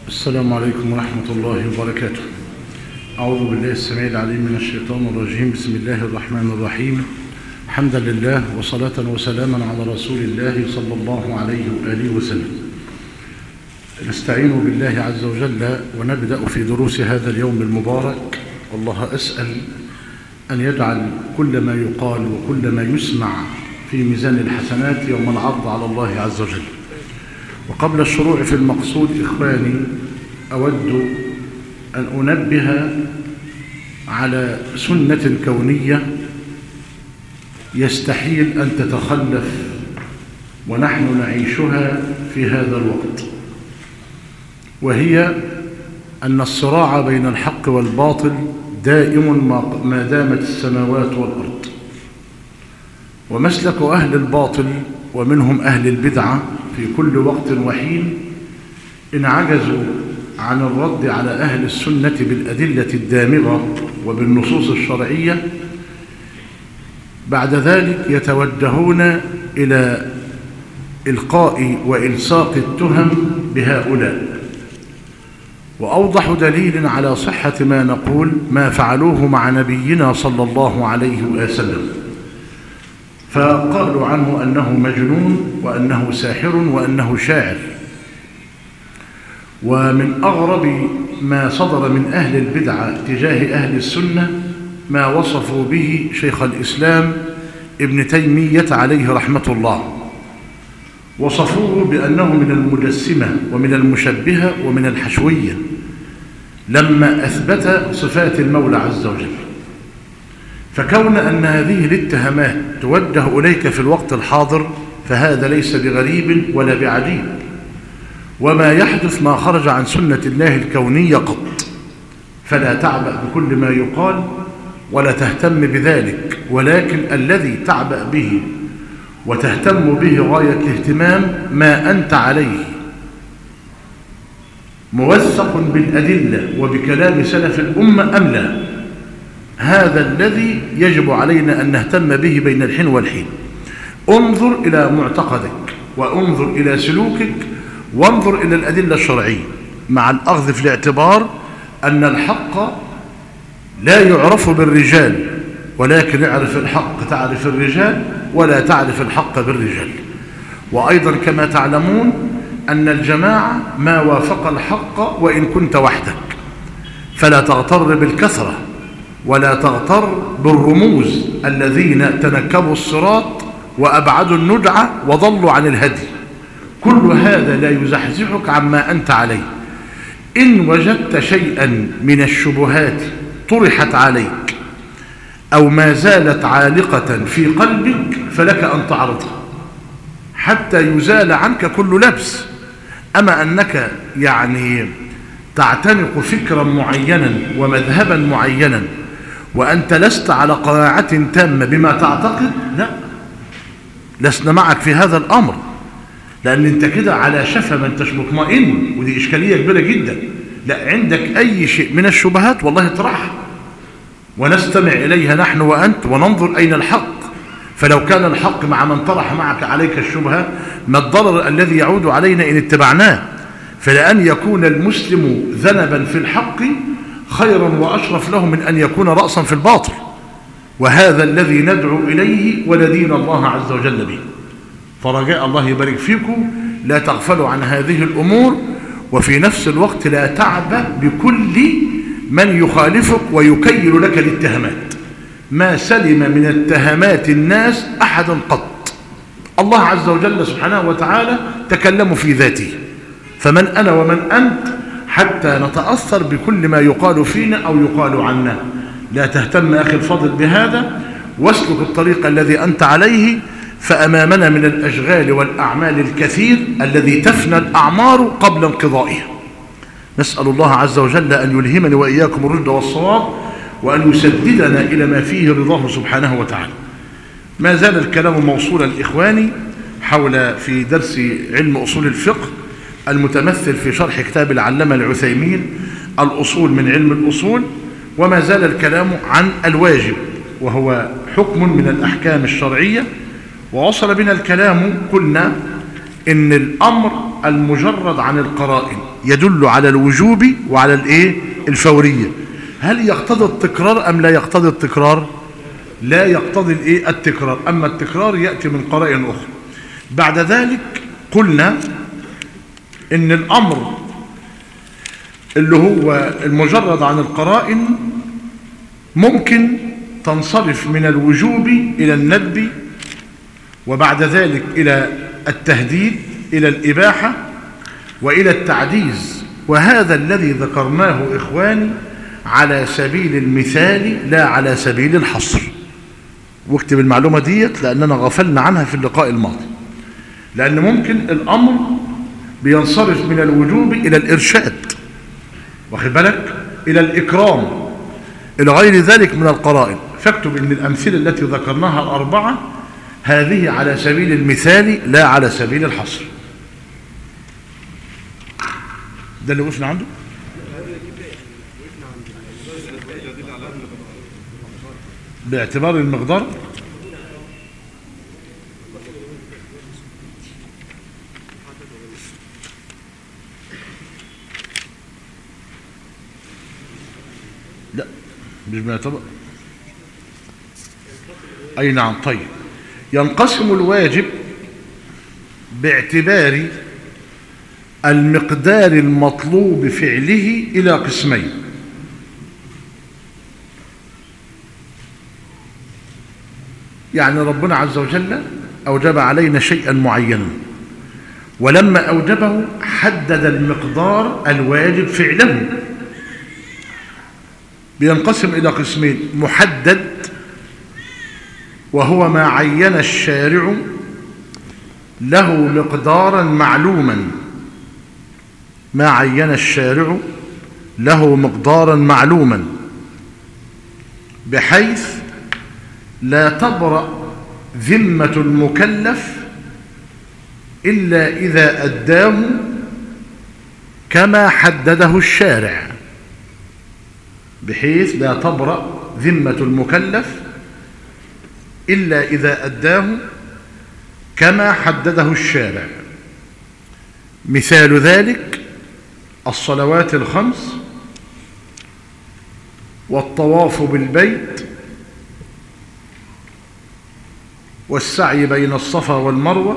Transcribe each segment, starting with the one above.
السلام عليكم ورحمة الله وبركاته. أعوذ بالله السميع العليم من الشيطان الرجيم. بسم الله الرحمن الرحيم. حمدا لله وصلاة وسلاما على رسول الله صلى الله عليه وآله وسلم. نستعين بالله عز وجل ونبدأ في دروس هذا اليوم المبارك، والله أسأل أن يجعل كل ما يقال وكل ما يسمع في ميزان الحسنات يوم العرض على الله عز وجل. وقبل الشروع في المقصود إخواني، أود أن أنبه على سنة كونية يستحيل أن تتخلف ونحن نعيشها في هذا الوقت، وهي أن الصراع بين الحق والباطل دائم ما دامت السماوات والأرض. ومسلك أهل الباطل ومنهم أهل البدعة في كل وقت وحين إن عجزوا عن الرد على أهل السنة بالأدلة الدامغة وبالنصوص الشرعية، بعد ذلك يتوجهون إلى إلقاء وإلصاق التهم بهؤلاء. وأوضح دليل على صحة ما نقول ما فعلوه مع نبينا صلى الله عليه وسلم، فقالوا عنه أنه مجنون وأنه ساحر وأنه شاعر. ومن أغرب ما صدر من أهل البدعة تجاه أهل السنة ما وصفوا به شيخ الإسلام ابن تيمية عليه رحمة الله. وصفوه بأنه من المجسمة ومن المشبهة ومن الحشوية لما أثبت صفات المولى عز وجل. فكون أن هذه الاتهامات توجه إليك في الوقت الحاضر فهذا ليس بغريب ولا بعجيب، وما يحدث ما خرج عن سنة الله الكونية قط، فلا تعبأ بكل ما يقال ولا تهتم بذلك، ولكن الذي تعبأ به وتهتم به غاية الاهتمام ما أنت عليه موثق بالأدلة وبكلام سلف الأمة أم لا. هذا الذي يجب علينا أن نهتم به بين الحين والحين. انظر إلى معتقدك وانظر إلى سلوكك وانظر إلى الأدلة الشرعية، مع الأخذ في الاعتبار أن الحق لا يعرف بالرجال، ولكن اعرف الحق تعرف الرجال ولا تعرف الحق بالرجال. وأيضا كما تعلمون أن الجماعة ما وافق الحق وإن كنت وحدك، فلا تغتر بالكثرة ولا تغتر بالرموز الذين تنكبوا الصراط وأبعدوا الندعة وضلوا عن الهدي. كل هذا لا يزحزحك عما أنت عليه. إن وجدت شيئا من الشبهات طرحت عليك أو ما زالت عالقة في قلبك فلك أن تعرضها حتى يزال عنك كل لبس. أما أنك تعتنق فكرا معينا ومذهبا معينا وأنت لست على قناعة تامة بما تعتقد، لا، لسنا معك في هذا الأمر، لأن أنت كده على شفا ما أنتش مطمئن، ودي إشكالية كبيرة جدا. لا، عندك أي شيء من الشبهات والله اطرحها ونستمع إليها نحن وأنت وننظر أين الحق. فلو كان الحق مع من طرح معك عليك الشبهة ما الضرر الذي يعود علينا إن اتبعناه؟ فلأن يكون المسلم ذنبا في الحق خيرا وأشرف له من أن يكون رأسا في الباطل، وهذا الذي ندعو إليه وندين الله عز وجل به. فرجاء الله يبارك فيكم لا تغفلوا عن هذه الأمور، وفي نفس الوقت لا تعبأ بكل من يخالفك ويكيل لك الاتهامات. ما سلم من اتهامات الناس أحد قط. الله عز وجل سبحانه وتعالى تكلم في ذاته، فمن أنا ومن أنت حتى نتأثر بكل ما يقال فينا أو يقال عنا؟ لا تهتم أخي الفضل بهذا، واسلك الطريق الذي أنت عليه، فأمامنا من الأشغال والأعمال الكثير الذي تفنى الأعمار قبل انقضائها. نسأل الله عز وجل أن يلهمني وإياكم الرشد والصواب، وأن يسددنا إلى ما فيه رضاه سبحانه وتعالى. ما زال الكلام موصولا إخواني حول في درس علم أصول الفقه المتمثل في شرح كتاب العلامة العثيمين الأصول من علم الأصول. وما زال الكلام عن الواجب، وهو حكم من الأحكام الشرعية. ووصل بنا الكلام قلنا إن الأمر المجرد عن القرائن يدل على الوجوب وعلى الايه الفورية. هل يقتضي التكرار ام لا يقتضي التكرار؟ لا يقتضي الايه التكرار، اما التكرار يأتي من قرائن اخرى. بعد ذلك قلنا ان الامر اللي هو المجرد عن القرائن ممكن تنصرف من الوجوب الى الندب، وبعد ذلك الى التهديد، الى الاباحة، والى التعجيز. وهذا الذي ذكرناه اخواني على سبيل المثال لا على سبيل الحصر. واكتب المعلومة ديت لاننا غفلنا عنها في اللقاء الماضي، لان ممكن الامر بينصرف من الوجوب الى الارشاد، واخد بالك، الى الاكرام، الى غير ذلك من القرائن. فاكتب ان الامثله التي ذكرناها الاربعه هذه على سبيل المثال لا على سبيل الحصر. ده اللي وقفنا عنده. باعتبار المقدار لا مش بنعتبر. اي نعم. طيب، ينقسم الواجب باعتبار المقدار المطلوب فعله الى قسمين. يعني ربنا عز وجل اوجب علينا شيئا معينا، ولما اوجبه حدد المقدار الواجب فعله. بينقسم إلى قسمين: محدد وهو ما عين الشارع له مقدارا معلوما، ما عين الشارع له مقدارا معلوما بحيث لا تبرأ ذمة المكلف إلا إذا أداه كما حدده الشارع، بحيث لا تبرأ ذمة المكلف إلا إذا أداه كما حدده الشارع. مثال ذلك الصلوات الخمس، والطواف بالبيت، والسعي بين الصفا والمروة،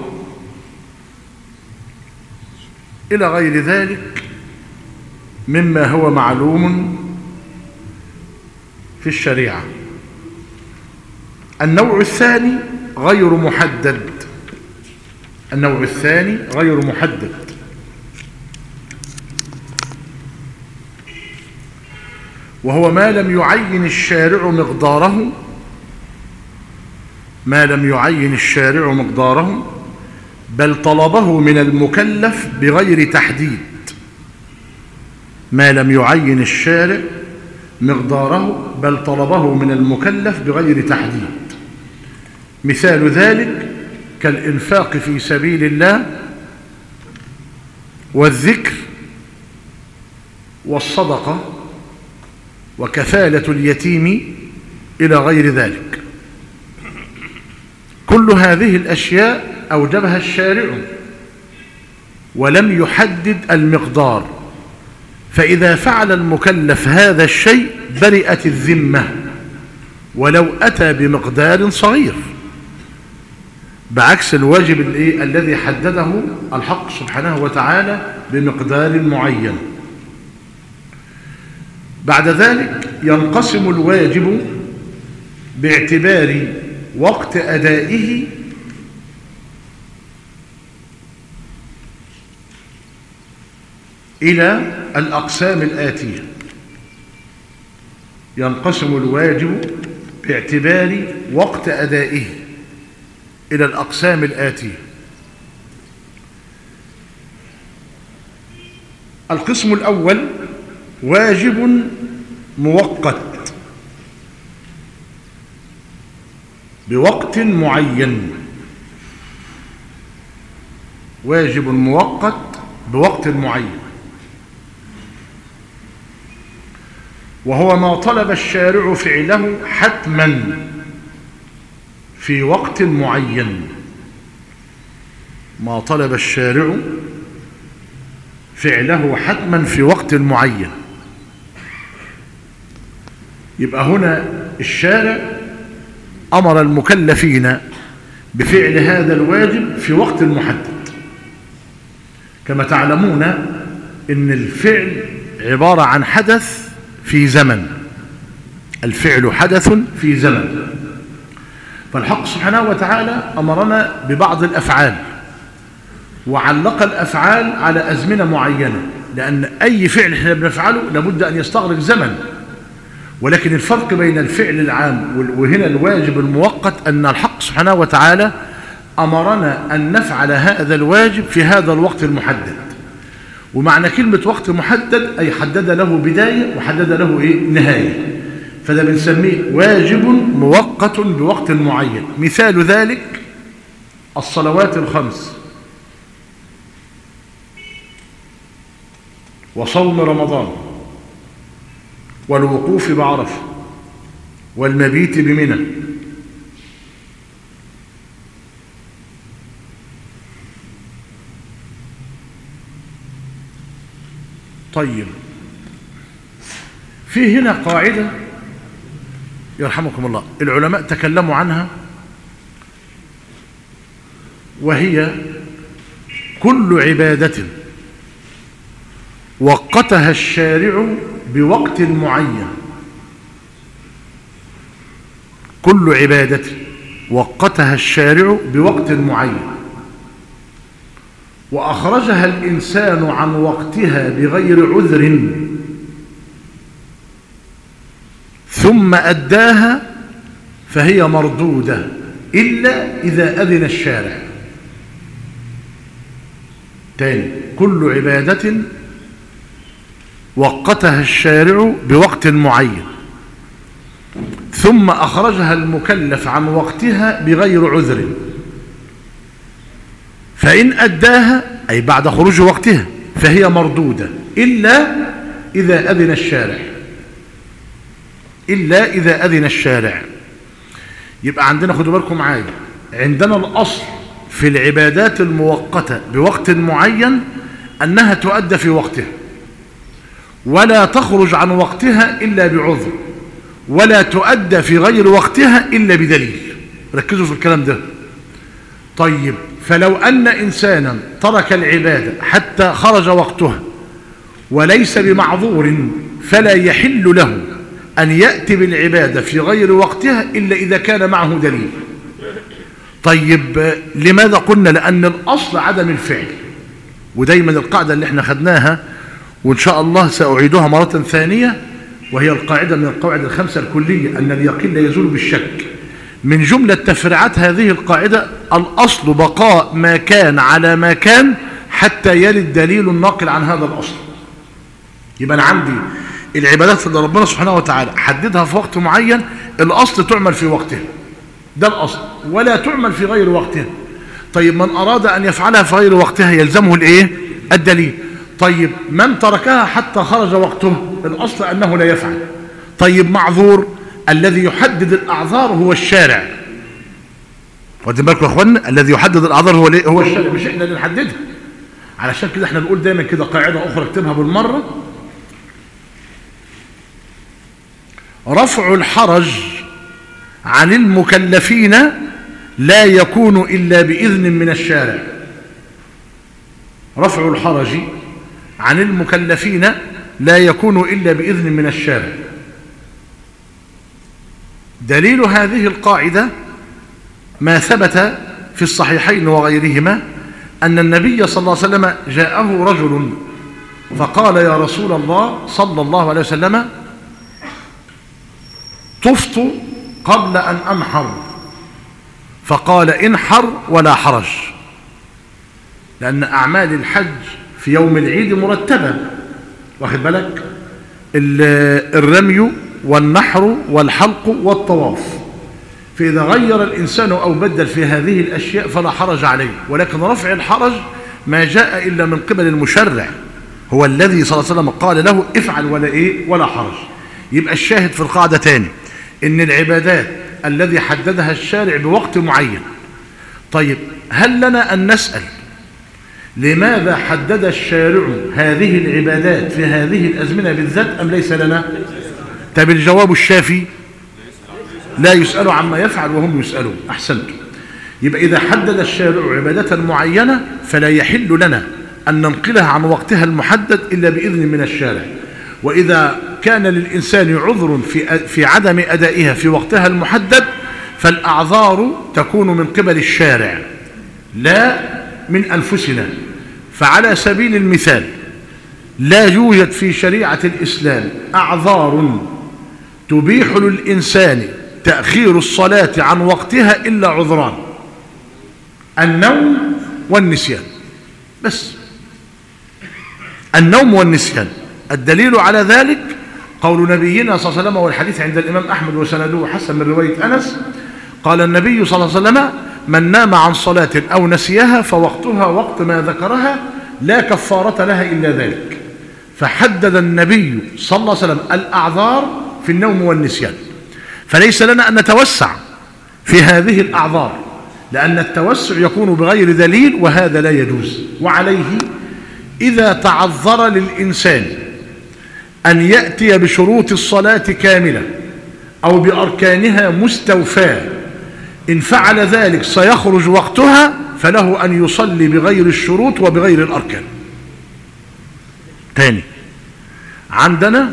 إلى غير ذلك مما هو معلوم في الشريعة. النوع الثاني غير محدد. النوع الثاني غير محدد، وهو ما لم يعين الشارع مقداره، ما لم يعين الشارع مقداره بل طلبه من المكلف بغير تحديد. ما لم يعين الشارع مقداره بل طلبه من المكلف بغير تحديد. مثال ذلك كالإنفاق في سبيل الله، والذكر، والصدقة، وكفالة اليتيم، إلى غير ذلك. كل هذه الأشياء أوجبها الشارع ولم يحدد المقدار، فإذا فعل المكلف هذا الشيء برئت الذمة ولو أتى بمقدار صغير، بعكس الواجب الذي حدده الحق سبحانه وتعالى بمقدار معين. بعد ذلك ينقسم الواجب باعتبار وقت أدائه إلى الأقسام الآتية. ينقسم الواجب باعتبار وقت أدائه إلى الأقسام الآتية. القسم الأول واجب مؤقت بوقت معين. واجب مؤقت بوقت معين، وهو ما طلب الشارع فعله حتما في وقت معين. ما طلب الشارع فعله حتما في وقت معين. يبقى هنا الشارع أمر المكلفين بفعل هذا الواجب في وقت محدد. كما تعلمون إن الفعل عبارة عن حدث في زمن، الفعل حدث في زمن. فالحق سبحانه وتعالى أمرنا ببعض الأفعال وعلق الأفعال على أزمنة معينة، لأن أي فعل احنا بنفعله لابد أن يستغرق زمن. ولكن الفرق بين الفعل العام وهنا الواجب المؤقت أن الحق سبحانه وتعالى أمرنا أن نفعل هذا الواجب في هذا الوقت المحدد. ومعنى كلمة وقت محدد أي حدد له بداية وحدد له نهاية، فده بنسميه واجب مؤقت بوقت معين. مثال ذلك الصلوات الخمس وصوم رمضان والوقوف بعرفة والمبيت بمنى. طيب، في هنا قاعدة يرحمكم الله العلماء تكلموا عنها، وهي كل عبادة وقتها الشارع بوقت معين، كل عبادة وقتها الشارع بوقت معين وأخرجها الإنسان عن وقتها بغير عذر ثم أداها فهي مردودة إلا إذا أذن الشارع. تاني، كل عبادة وقتها الشارع بوقت معين ثم أخرجها المكلف عن وقتها بغير عذر، فإن أداها أي بعد خروج وقتها فهي مردودة إلا إذا أذن الشارع، إلا إذا أذن الشارع. يبقى عندنا، خدوا بالكم معايا، عندنا الأصل في العبادات المؤقتة بوقت معين أنها تؤدى في وقتها ولا تخرج عن وقتها إلا بعذر، ولا تؤدى في غير وقتها إلا بدليل. ركزوا في الكلام ده. طيب، فلو أن إنسانا ترك العبادة حتى خرج وقتها وليس بمعذور فلا يحل له أن يأتي بالعبادة في غير وقتها إلا إذا كان معه دليل. طيب، لماذا قلنا؟ لأن الأصل عدم الفعل، ودايما القاعدة اللي احنا خدناها وإن شاء الله سأعيدها مرة ثانية، وهي القاعدة من القواعد الخمسة الكلية أن اليقين لا يزول بالشك. من جملة تفريعات هذه القاعدة الأصل بقاء ما كان على ما كان حتى يرد دليل الناقل عن هذا الأصل. يبقى أنا عندي العبادات اللي ربنا سبحانه وتعالى حددها في وقت معين الأصل تعمل في وقتها، ده الأصل، ولا تعمل في غير وقتها. طيب، من أراد أن يفعلها في غير وقتها يلزمه الدليل. طيب، من تركها حتى خرج وقته الأصل أنه لا يفعل. طيب، معذور، الذي يحدد الأعذار هو الشارع. واخدين بالكم يا اخوانا؟ الذي يحدد الأعذار هو الشارع، مش احنا اللي نحددها. علشان كده احنا بنقول دايما كده قاعدة أخرى اكتبها بالمرة: رفع الحرج عن المكلفين لا يكون إلا بإذن من الشارع. رفع الحرج عن المكلفين لا يكون إلا بإذن من الشارع. دليل هذه القاعدة ما ثبت في الصحيحين وغيرهما أن النبي صلى الله عليه وسلم جاءه رجل فقال: يا رسول الله صلى الله عليه وسلم، طفت قبل أن أنحر. فقال: انحر ولا حرج، لأن أعمال الحج في يوم العيد مرتبة، واخد بالك؟ الرمي والنحر والحلق والطواف، فإذا غير الإنسان أو بدل في هذه الأشياء فلا حرج عليه. ولكن رفع الحرج ما جاء إلا من قبل المشرع، هو الذي صلى الله عليه وسلم قال له افعل ولا حرج. يبقى الشاهد في القاعدة تاني إن العبادات الذي حددها الشارع بوقت معين. طيب، هل لنا أن نسأل لماذا حدد الشارع هذه العبادات في هذه الأزمنة بالذات أم ليس لنا؟ طب الجواب الشافي لا يسأل عما يفعل وهم يسألون. أحسنتم. يبقى إذا حدد الشارع عبادة معينة فلا يحل لنا أن ننقلها عن وقتها المحدد إلا بإذن من الشارع. وإذا كان للإنسان عذر في عدم أدائها في وقتها المحدد فالأعذار تكون من قبل الشارع لا من أنفسنا. فعلى سبيل المثال لا يوجد في شريعة الإسلام أعذار تبيح للإنسان تأخير الصلاة عن وقتها إلا عذران: النوم والنسيان. بس النوم والنسيان. الدليل على ذلك قول نبينا صلى الله عليه وسلم، والحديث عند الإمام أحمد وسنده حسن من رواية أنس، قال النبي صلى الله عليه وسلم: من نام عن صلاة أو نسيها فوقتها وقت ما ذكرها لا كفارة لها إلا ذلك. فحدد النبي صلى الله عليه وسلم الأعذار في النوم والنسيان. فليس لنا أن نتوسع في هذه الأعذار، لأن التوسع يكون بغير دليل وهذا لا يجوز. وعليه إذا تعذر للإنسان أن يأتي بشروط الصلاة كاملة أو بأركانها مستوفاة، إن فعل ذلك سيخرج وقتها فله أن يصلي بغير الشروط وبغير الأركان. تاني، عندنا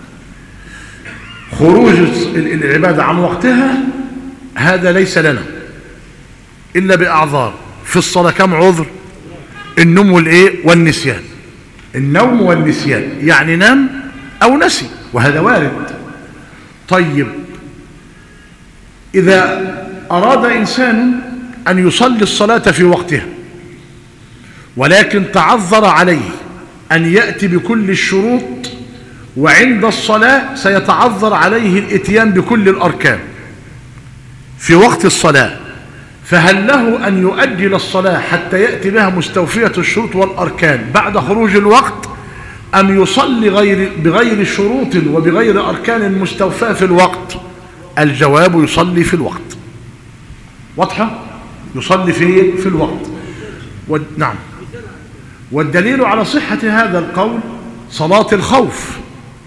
خروج العبادة عن وقتها هذا ليس لنا إلا بأعذار. في الصلاة كم عذر؟ النوم والنسيان. النوم والنسيان يعني نام أو نسي، وهذا وارد. طيب، إذا أراد إنسان أن يصلي الصلاة في وقتها ولكن تعذر عليه أن يأتي بكل الشروط، وعند الصلاة سيتعذر عليه الإتيان بكل الأركان في وقت الصلاة، فهل له أن يؤجل الصلاة حتى يأتي بها مستوفية الشروط والأركان بعد خروج الوقت، أم يصلي بغير شروط وبغير أركان مستوفاة في الوقت؟ الجواب: يصلي في الوقت. واضحة؟ يصلي في الوقت. نعم. والدليل على صحة هذا القول صلاة الخوف.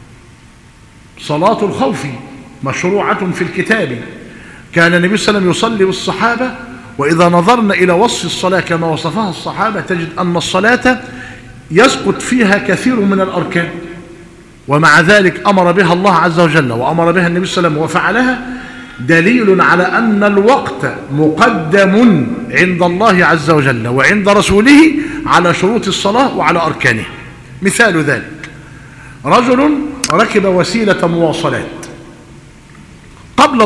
صلاة الخوف مشروعة في الكتاب. كان النبي صلى الله عليه وسلم يصلي بالصحابة، وإذا نظرنا إلى وصف الصلاة كما وصفها الصحابة تجد أن الصلاة يسقط فيها كثير من الأركان، ومع ذلك أمر بها الله عز وجل وأمر بها النبي صلى الله عليه وسلم وفعلها، دليل على أن الوقت مقدم عند الله عز وجل وعند رسوله على شروط الصلاة وعلى أركانها. مثال ذلك: رجل ركب وسيلة مواصلات قبل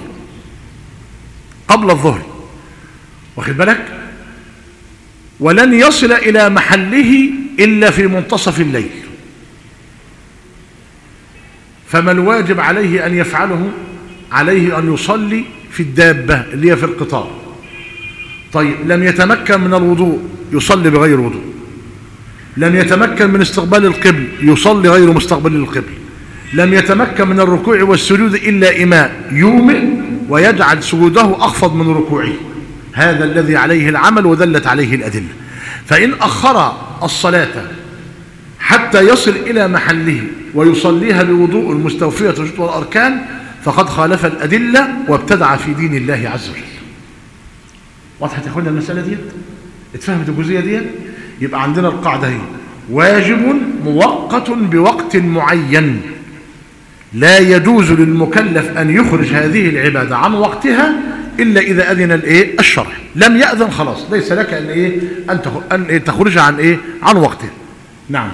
الظهر، واخد بالك، ولن يصل إلى محله إلا في منتصف الليل، فما الواجب عليه أن يفعله؟ عليه أن يصلي في الدابة اللي هي في القطار. طيب، لم يتمكن من الوضوء يصلي بغير وضوء، لم يتمكن من استقبال القبل يصلي غير مستقبل القبل، لم يتمكن من الركوع والسجود إلا إيماء يومئ ويجعل سجوده أخفض من ركوعه. هذا الذي عليه العمل ودلت عليه الأدلة. فإن أخر الصلاة حتى يصل إلى محله ويصليها بوضوء المستوفية الشروط والأركان فقد خالف الأدلة وابتدع في دين الله عز وجل. واضحة يا أخوانا المسألة دي؟ اتفهمت الجزئية دي؟ يبقى عندنا القاعدة هي: واجب مؤقت بوقت معين، لا يجوز للمكلف أن يخرج هذه العبادة عن وقتها إلا إذا أذن الشرع. لم يأذن خلاص ليس لك أن تخرجها عن وقتها. نعم.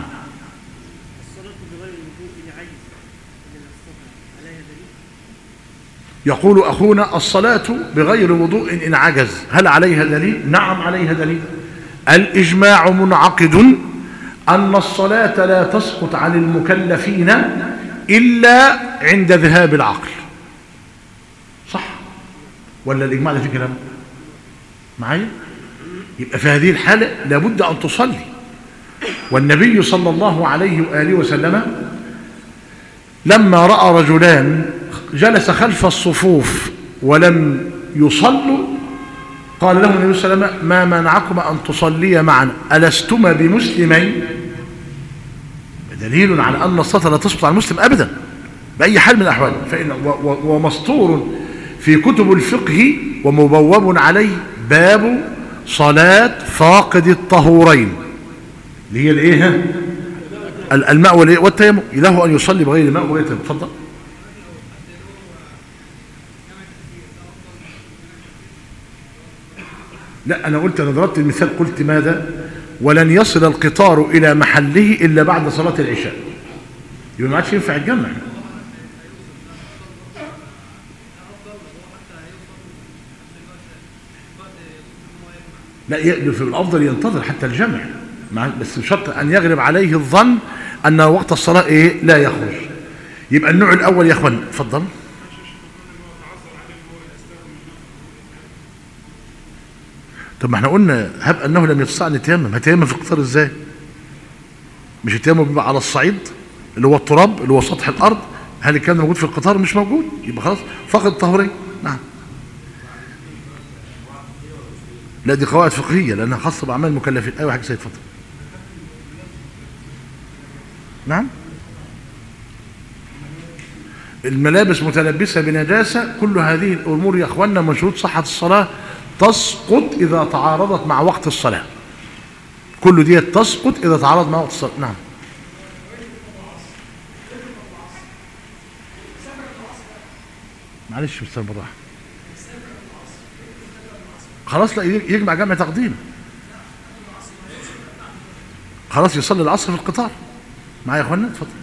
يقول أخونا: الصلاة بغير وضوء إن عجز هل عليها دليل؟ نعم عليها دليل. الإجماع منعقد أن الصلاة لا تسقط عن المكلفين إلا عند ذهاب العقل. صح ولا الإجماع ده في كلام معايا؟ يبقى في هذه الحالة لابد أن تصلي. والنبي صلى الله عليه وآله وسلم لما رأى رجلان جلس خلف الصفوف ولم يصلوا قال له النبي صلى الله عليه وسلم: ما منعكما أن تصليا معنا ألستما بمسلمين؟ دليل على أن الصلاة لا تسقط على المسلم أبدا بأي حال من الأحوال. ومسطور في كتب الفقه ومبوب عليه باب صلاة فاقد الطهورين، اللي هي الايه؟ الماء والتيمم. له أن يصلي بغير الماء وغير التيمم. اتفضل. لا، أنا ضربت المثال، قلت ماذا؟ ولن يصل القطار إلى محله إلا بعد صلاة العشاء، يبقى ما عادش ينفع الجمع. لا، في الأفضل ينتظر حتى الجمع، بس بشرط أن يغلب عليه الظن أن وقت الصلاة لا يخرج. يبقى النوع الأول يا أخوان. اتفضل. طب ما احنا قلنا هب أنه لم يستطع أن يتيمم، هتيمم في القطار ازاي؟ مش التيمم بيبقى على الصعيد اللي هو التراب اللي هو سطح الأرض. هل كان موجود في القطار؟ مش موجود، يبقى خلاص فقد الطهورين. نعم. لا، دي قواعد فقهية لأنها خاصة بأعمال المكلفين. أيوة حاجة سيد، اتفضل. نعم. الملابس متلبسة بنجاسة، كل هذه الأمور يا أخوانا من شروط صحة الصلاة تسقط إذا تعارضت مع وقت الصلاة. كل دي تسقط إذا تعارض مع وقت الصلاة. نعم. معلش مستر بالراحة. خلاص، لا يجمع جمع تقديم. خلاص يصلي العصر في القطار. معايا يا اخوانا؟ اتفضل.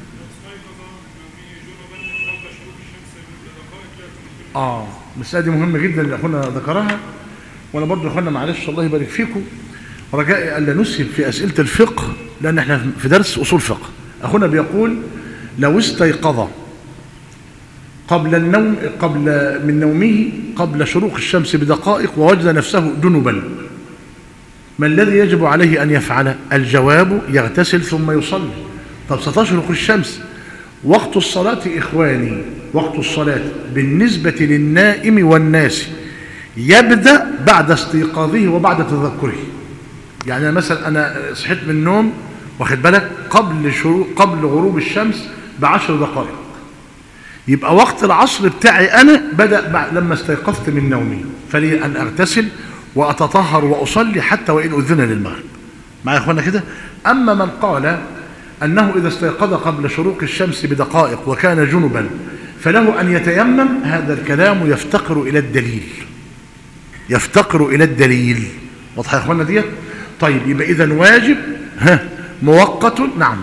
المسألة دي مهمة جدا اللي اخونا ذكرها، وانا برضه يا اخوانا معلش الله يبارك فيكم، رجائي الا نسهب في اسئلة الفقه لان احنا في درس اصول فقه. اخونا بيقول: لو استيقظ قبل النوم من نومه قبل شروق الشمس بدقائق ووجد نفسه جنبا، ما الذي يجب عليه أن يفعل؟ الجواب: يغتسل ثم يصلي. طب ستشرق الشمس. وقت الصلاة إخواني، وقت الصلاة بالنسبة للنائم والناس يبدأ بعد استيقاظه وبعد تذكره. يعني مثلا أنا صحيت من النوم، واخد بالك، قبل غروب الشمس ب10 دقائق، يبقى وقت العصر بتاعي أنا بدأ لما استيقظت من نومي، فلي أن أغتسل وأتطهر وأصلي حتى وإن أذن للمغرب. معايا يا أخوانا كده؟ أما من قال أنه إذا استيقظ قبل شروق الشمس بدقائق وكان جنبا فله أن يتيمم، هذا الكلام يفتقر إلى الدليل، يفتقر إلى الدليل. واضح يا أخوانا ديت؟ طيب، يبقى إذن واجب مؤقت. نعم.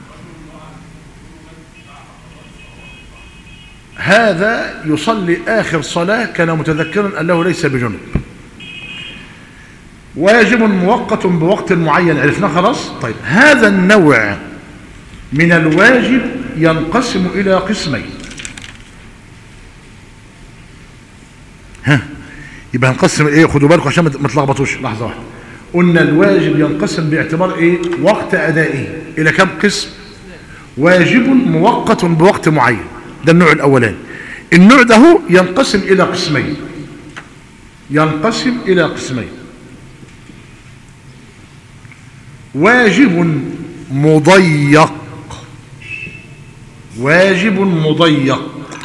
هذا يصلي آخر صلاة كان متذكرا أنه ليس بجنب. واجب مؤقت بوقت معين، عرفنا خلاص. طيب، هذا النوع من الواجب ينقسم إلى قسمين. يبقى هنقسم ايه؟ خدوا بالكم عشان ما تلخبطوش. لحظة واحدة. قلنا الواجب ينقسم باعتبار ايه؟ وقت أدائه إلى كم قسم؟ واجب مؤقت بوقت معين، ده النوع الأولاني. النوع ده ينقسم إلى قسمين، ينقسم إلى قسمين: واجب مضيق، واجب مضيق.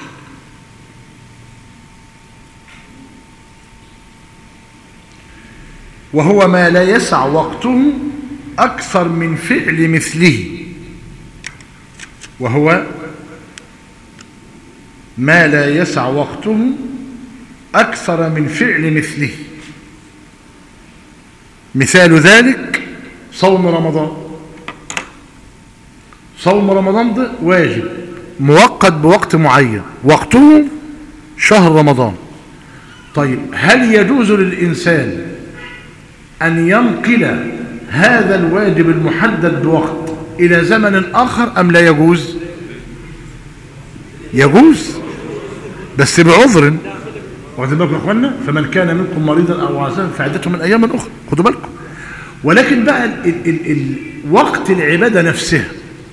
وهو ما لا يسع وقته أكثر من فعل مثله، وهو ما لا يسع وقته أكثر من فعل مثله. مثال ذلك صوم رمضان. صوم رمضان ده واجب مؤقت بوقت معين، وقته شهر رمضان. طيب، هل يجوز للإنسان أن ينقل هذا الواجب المحدد بوقت إلى زمن آخر أم لا يجوز؟ يجوز، بس بعذر. واخدين بالكم يا اخوانا؟ فمن كان منكم مريضا او على سفر فعدته من ايام اخرى. خدوا بالكم. ولكن بقى وقت العباده نفسها،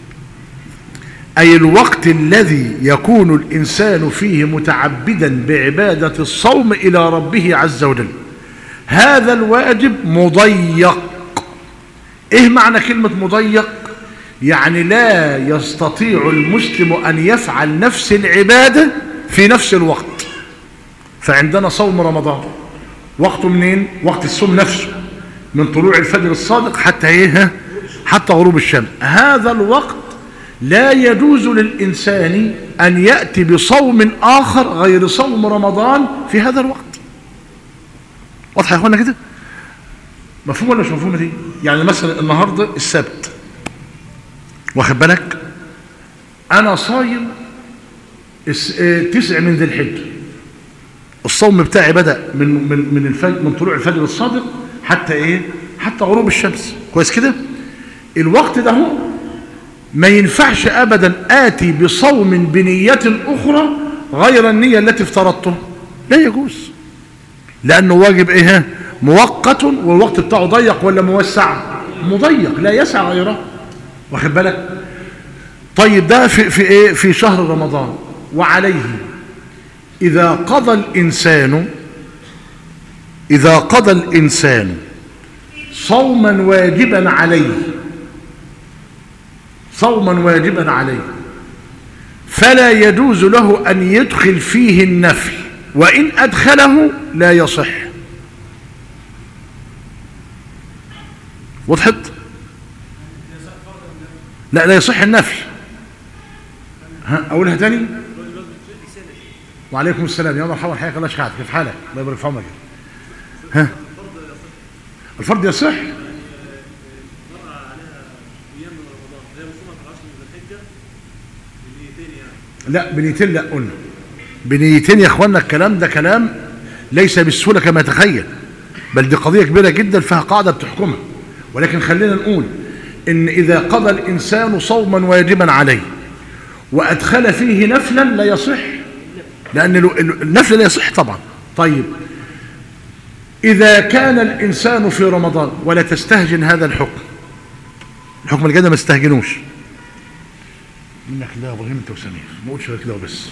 اي الوقت الذي يكون الانسان فيه متعبدا بعباده الصوم الى ربه عز وجل، هذا الواجب مضيق. ايه معنى كلمة مضيق؟ يعني لا يستطيع المسلم ان يفعل نفس العبادة في نفس الوقت. فعندنا صوم رمضان وقته منين؟ وقت الصوم نفسه من طلوع الفجر الصادق حتى ايه؟ حتى غروب الشمس. هذا الوقت لا يجوز للإنسان أن يأتي بصوم آخر غير صوم رمضان في هذا الوقت. واضح يا اخوانا كده؟ مفهوم ولا مش مفهوم دي؟ يعني مثلا النهارده السبت، واخد بالك؟ أنا صايم 9 من ذي الحجة. الصوم بتاعي بدأ من الفجر، من طلوع الفجر الصادق حتى ايه؟ حتى غروب الشمس. كويس كده؟ الوقت ده هو ما ينفعش ابدا اتي بصوم بنية اخرى غير النية التي افترضتها. لا يجوز، لانه واجب ايه؟ مؤقت، والوقت بتاعه ضيق ولا موسع؟ مضيق، لا يسع غيره. واخد بالك؟ طيب ده في ايه؟ في شهر رمضان. وعليه اذا قضى الانسان صوما واجبا عليه فلا يجوز له أن يدخل فيه النفل، وإن أدخله لا يصح. وضحت؟ لا يصح النفل. أقولها تاني؟ وعليكم السلام. يا مرحبا، حياك الله شكعت، كيف حالك؟ الله يبارك في عمرك. الفرض يصح؟ لا بنيتين، لا قلنا بنيتين يا اخوانا. الكلام ده كلام ليس بالسهوله كما يتخيل، بل دي قضيه كبيره جدا فيها قاعده بتحكمها. ولكن خلينا نقول ان اذا قضى الانسان صوما واجبا عليه وادخل فيه نفلا لا يصح، لان النفل لا يصح طبعا. طيب اذا كان الانسان في رمضان، ولا تستهجن هذا الحكم اللي كده ما استهجنوش منك. لا ابراهيم انت وسمير ما قلتش كده وبس.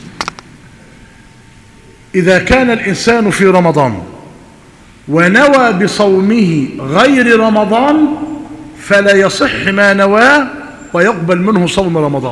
اذا كان الانسان في رمضان ونوى بصومه غير رمضان فلا يصح ما نواه ويقبل منه صوم رمضان.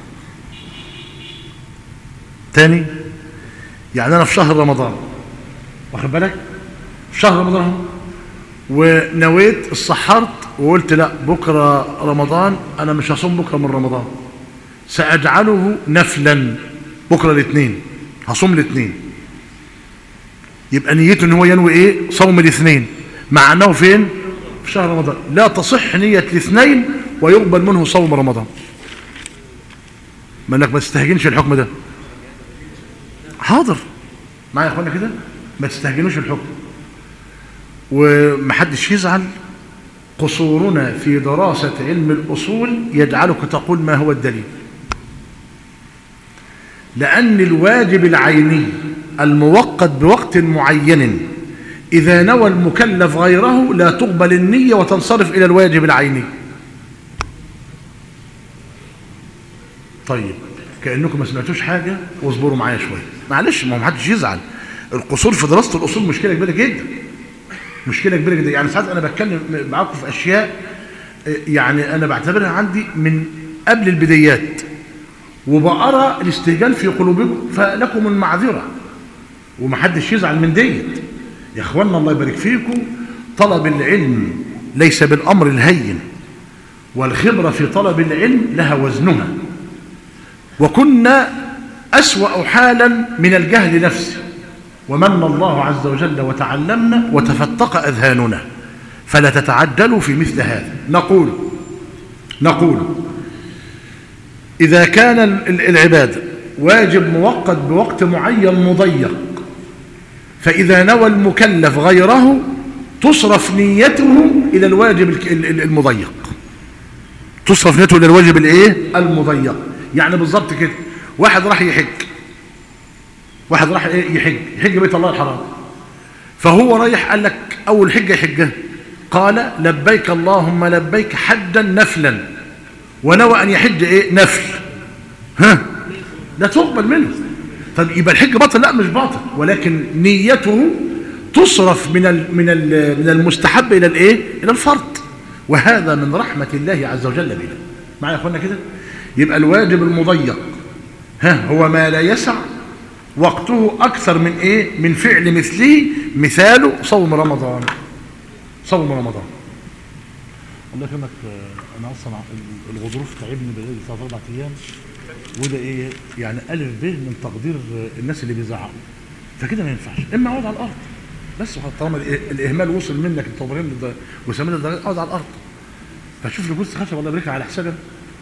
تاني، يعني انا في شهر رمضان، واخد بالك؟ في شهر رمضان ونويت السحرت وقلت لا بكره رمضان، انا مش هصوم بكره من رمضان، سأجعله نفلا بكرة الاثنين، هصوم الاثنين. يبقى نيته ان هو ينوي ايه؟ صوم الاثنين، مع انه فين؟ في شهر رمضان. لا تصح نية الاثنين ويقبل منه صوم رمضان. ما انك ما تستهجنش الحكم ده. حاضر معايا يا اخوانا كده؟ ما تستهجنوش الحكم، ومحدش يزعل. قصورنا في دراسة علم الأصول يجعلك تقول ما هو الدليل، لأن الواجب العيني الموقت بوقت معين إذا نوى المكلف غيره لا تقبل النية وتنصرف إلى الواجب العيني. طيب كأنكم ما سمعتوش حاجة واصبروا معايا شوية، معلش، ما محدش يزعل. القصور في دراسة الأصول مشكلة كبيرة جدا، مشكلة كبيرة جدا. يعني ساعات أنا بتكلم معاكم في أشياء يعني أنا بعتبرها عندي من قبل البدايات، وبأرى الاستهجان في قلوبكم، فلكم المعذرة ومحدش يزعل من ديت يا اخوانا. الله يبارك فيكم. طلب العلم ليس بالأمر الهين، والخبرة في طلب العلم لها وزنها. وكنا أسوأ حالا من الجهل نفسه، ومن الله عز وجل وتعلمنا وتفتق أذهاننا، فلا تتعجلوا في مثل هذا. نقول إذا كان العبادة واجب مؤقت بوقت معين مضيق، فإذا نوى المكلف غيره تصرف نيته إلى الواجب المضيق، تصرف نيته إلى الواجب المضيق. يعني بالضبط كده، واحد راح يحج بيت الله الحرام، فهو رايح قال لك أول حجة يحجها، قال لبيك اللهم لبيك حجا نفلا، ونوى أن يحج نفل، لا تقبل منه. طب يبقى الحج باطل؟ لا مش باطل، ولكن نيته تصرف من المستحب الى الايه؟ الى الفرض. وهذا من رحمة الله عز وجل بنا. معايا يا اخوانا كده؟ يبقى الواجب المضيق هو ما لا يسع وقته اكثر من ايه؟ من فعل مثله. مثاله صوم رمضان. صوم رمضان. الله يكرمك، انا اصلا الغضروف تعبني بقالي 3-4 ايام، وده ايه يعني الف ب من تقدير الناس اللي بيزعقوا، فكده ما ينفعش. اما اقعد على الارض بس، طالما الاهمال وصل منك الطبرين وسامين الدرجات، اقعد على الارض. فشوف لي جزء خشب والله يبارك على حسابك.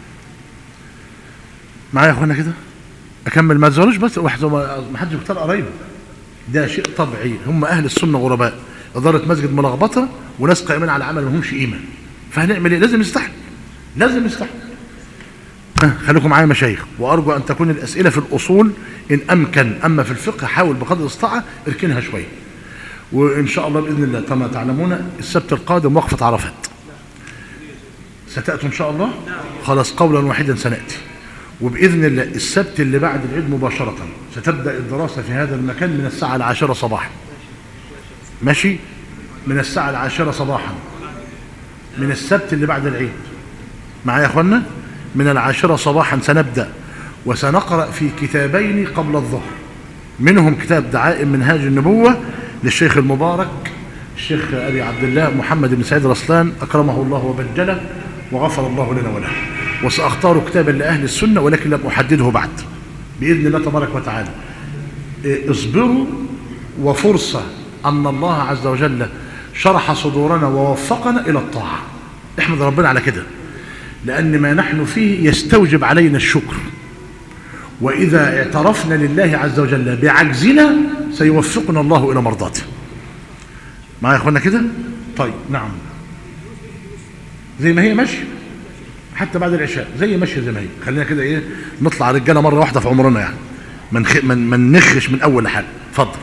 معايا يا اخوانا كده؟ اكمل. ما تزعلوش بس، ما حدش بيختار قرايبه، ده شيء طبيعي. هم اهل السنه غرباء، اداره مسجد ملخبطه وناس قائمين على عمل ما لهمش قيمه، فهنعمل ايه؟ لازم نستحمل، لازم نستحمل. خليكم معايا مشايخ، وارجو ان تكون الاسئله في الاصول ان امكن، اما في الفقه حاول بقدر الاستطاعه اركنها شويه. وان شاء الله باذن الله كما تعلمون السبت القادم وقفه عرفات، ستاتوا ان شاء الله. خلاص قولا واحدا سناتي، وباذن الله السبت اللي بعد العيد مباشره ستبدا الدراسه في هذا المكان من الساعه 10 صباحا. ماشي؟ من الساعه 10 صباحا من السبت اللي بعد العيد. معايا يا اخوانا؟ من 10 صباحا سنبدا، وسنقرا في كتابين قبل الظهر، منهم كتاب دعائم منهاج النبوه للشيخ المبارك الشيخ ابي عبد الله محمد بن سعيد رسلان اكرمه الله وبجله وغفر الله لنا وله. وساختار كتابا لاهل السنه ولكن لم احدده بعد باذن الله تبارك وتعالى. اصبروا، وفرصه ان الله عز وجل شرح صدورنا ووفقنا الى الطاعه. احمد ربنا على كده، لان ما نحن فيه يستوجب علينا الشكر، واذا اعترفنا لله عز وجل بعجزنا سيوفقنا الله الى مرضاته. معايا يا اخوانا كده؟ طيب نعم، زي ما هي ماشيه حتى بعد العشاء، زي ماشيه زي ما هي. خلينا كده ايه، نطلع رجاله مره واحده في عمرنا يعني، ما نخش من اول حاجه. اتفضل.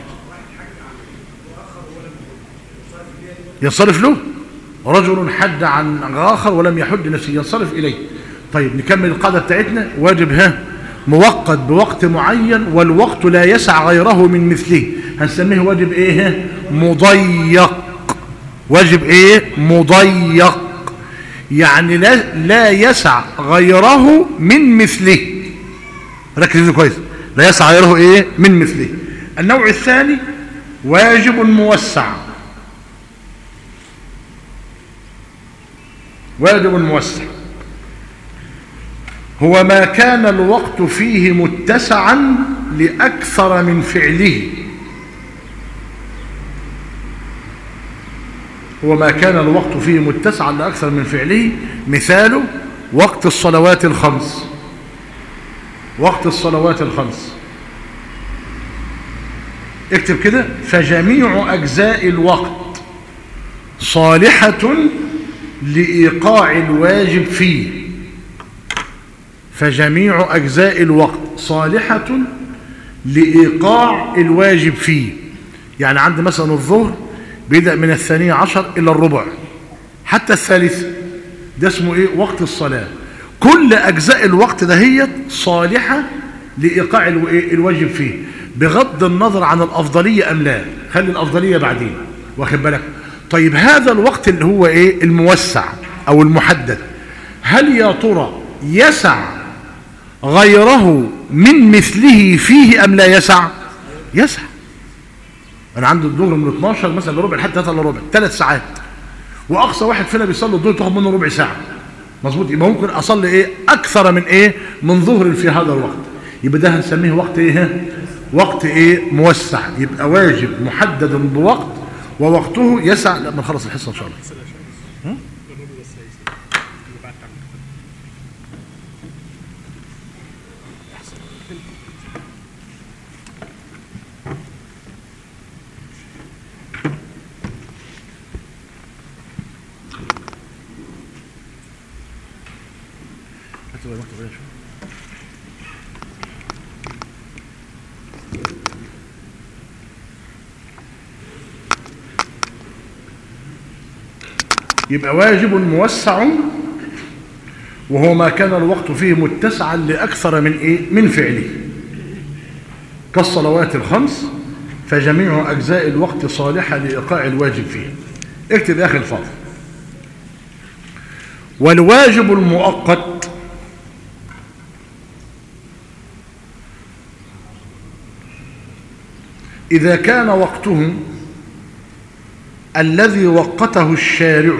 ينصرف له رجل حد عن آخر ولم يحد نفسه ينصرف إليه. طيب نكمل القاعدة بتاعتنا. واجب مؤقت بوقت معين، والوقت لا يسع غيره من مثله، هنسميه واجب ايه؟ مضيق. واجب ايه؟ مضيق، يعني لا يسع غيره من مثله. ركزوا كويس، لا يسع غيره ايه؟ من مثله. النوع الثاني واجب موسع. واجب موسع هو ما كان الوقت فيه متسعا لأكثر من فعله. هو ما كان الوقت فيه متسعا لأكثر من فعله. مثاله وقت الصلوات الخمس. وقت الصلوات الخمس اكتب كده: فجميع أجزاء الوقت صالحة لإيقاع الواجب فيه. فجميع أجزاء الوقت صالحة لإيقاع الواجب فيه. يعني عند مثلا الظهر بيبدأ من 12 إلى الربع حتى 1:03، ده اسمه إيه؟ وقت الصلاة. كل أجزاء الوقت دهيت صالحة لإيقاع الواجب فيه، بغض النظر عن الأفضلية أم لا. خلي الأفضلية بعدين، واخد بالك؟ طيب هذا الوقت اللي هو ايه؟ الموسع او المحدد، هل يا ترى يسع غيره من مثله فيه ام لا يسع؟ يسع. انا عندي الظهر من 12 مثلا لربع لحد 3 الا ربع، 3 ساعات، واقصى واحد فينا بيصلي الظهر تاخد منه ربع ساعه، مظبوط؟ يبقى ممكن اصلي ايه؟ اكثر من ايه؟ من ظهر في هذا الوقت. يبقى ده هنسميه وقت ايه؟ وقت ايه؟ موسع. يبقى واجب محدد بوقت ووقته يسع. لا ما نخلص الحصه ان شاء الله. يبقى واجب موسع وهو ما كان الوقت فيه متسعا لأكثر من إيه؟ من فعله، كالصلوات الخمس. فجميع أجزاء الوقت صالحة لإيقاع الواجب فيه. اكتب يا أخي الفاضل: والواجب المؤقت إذا كان وقته الذي وقته الشارع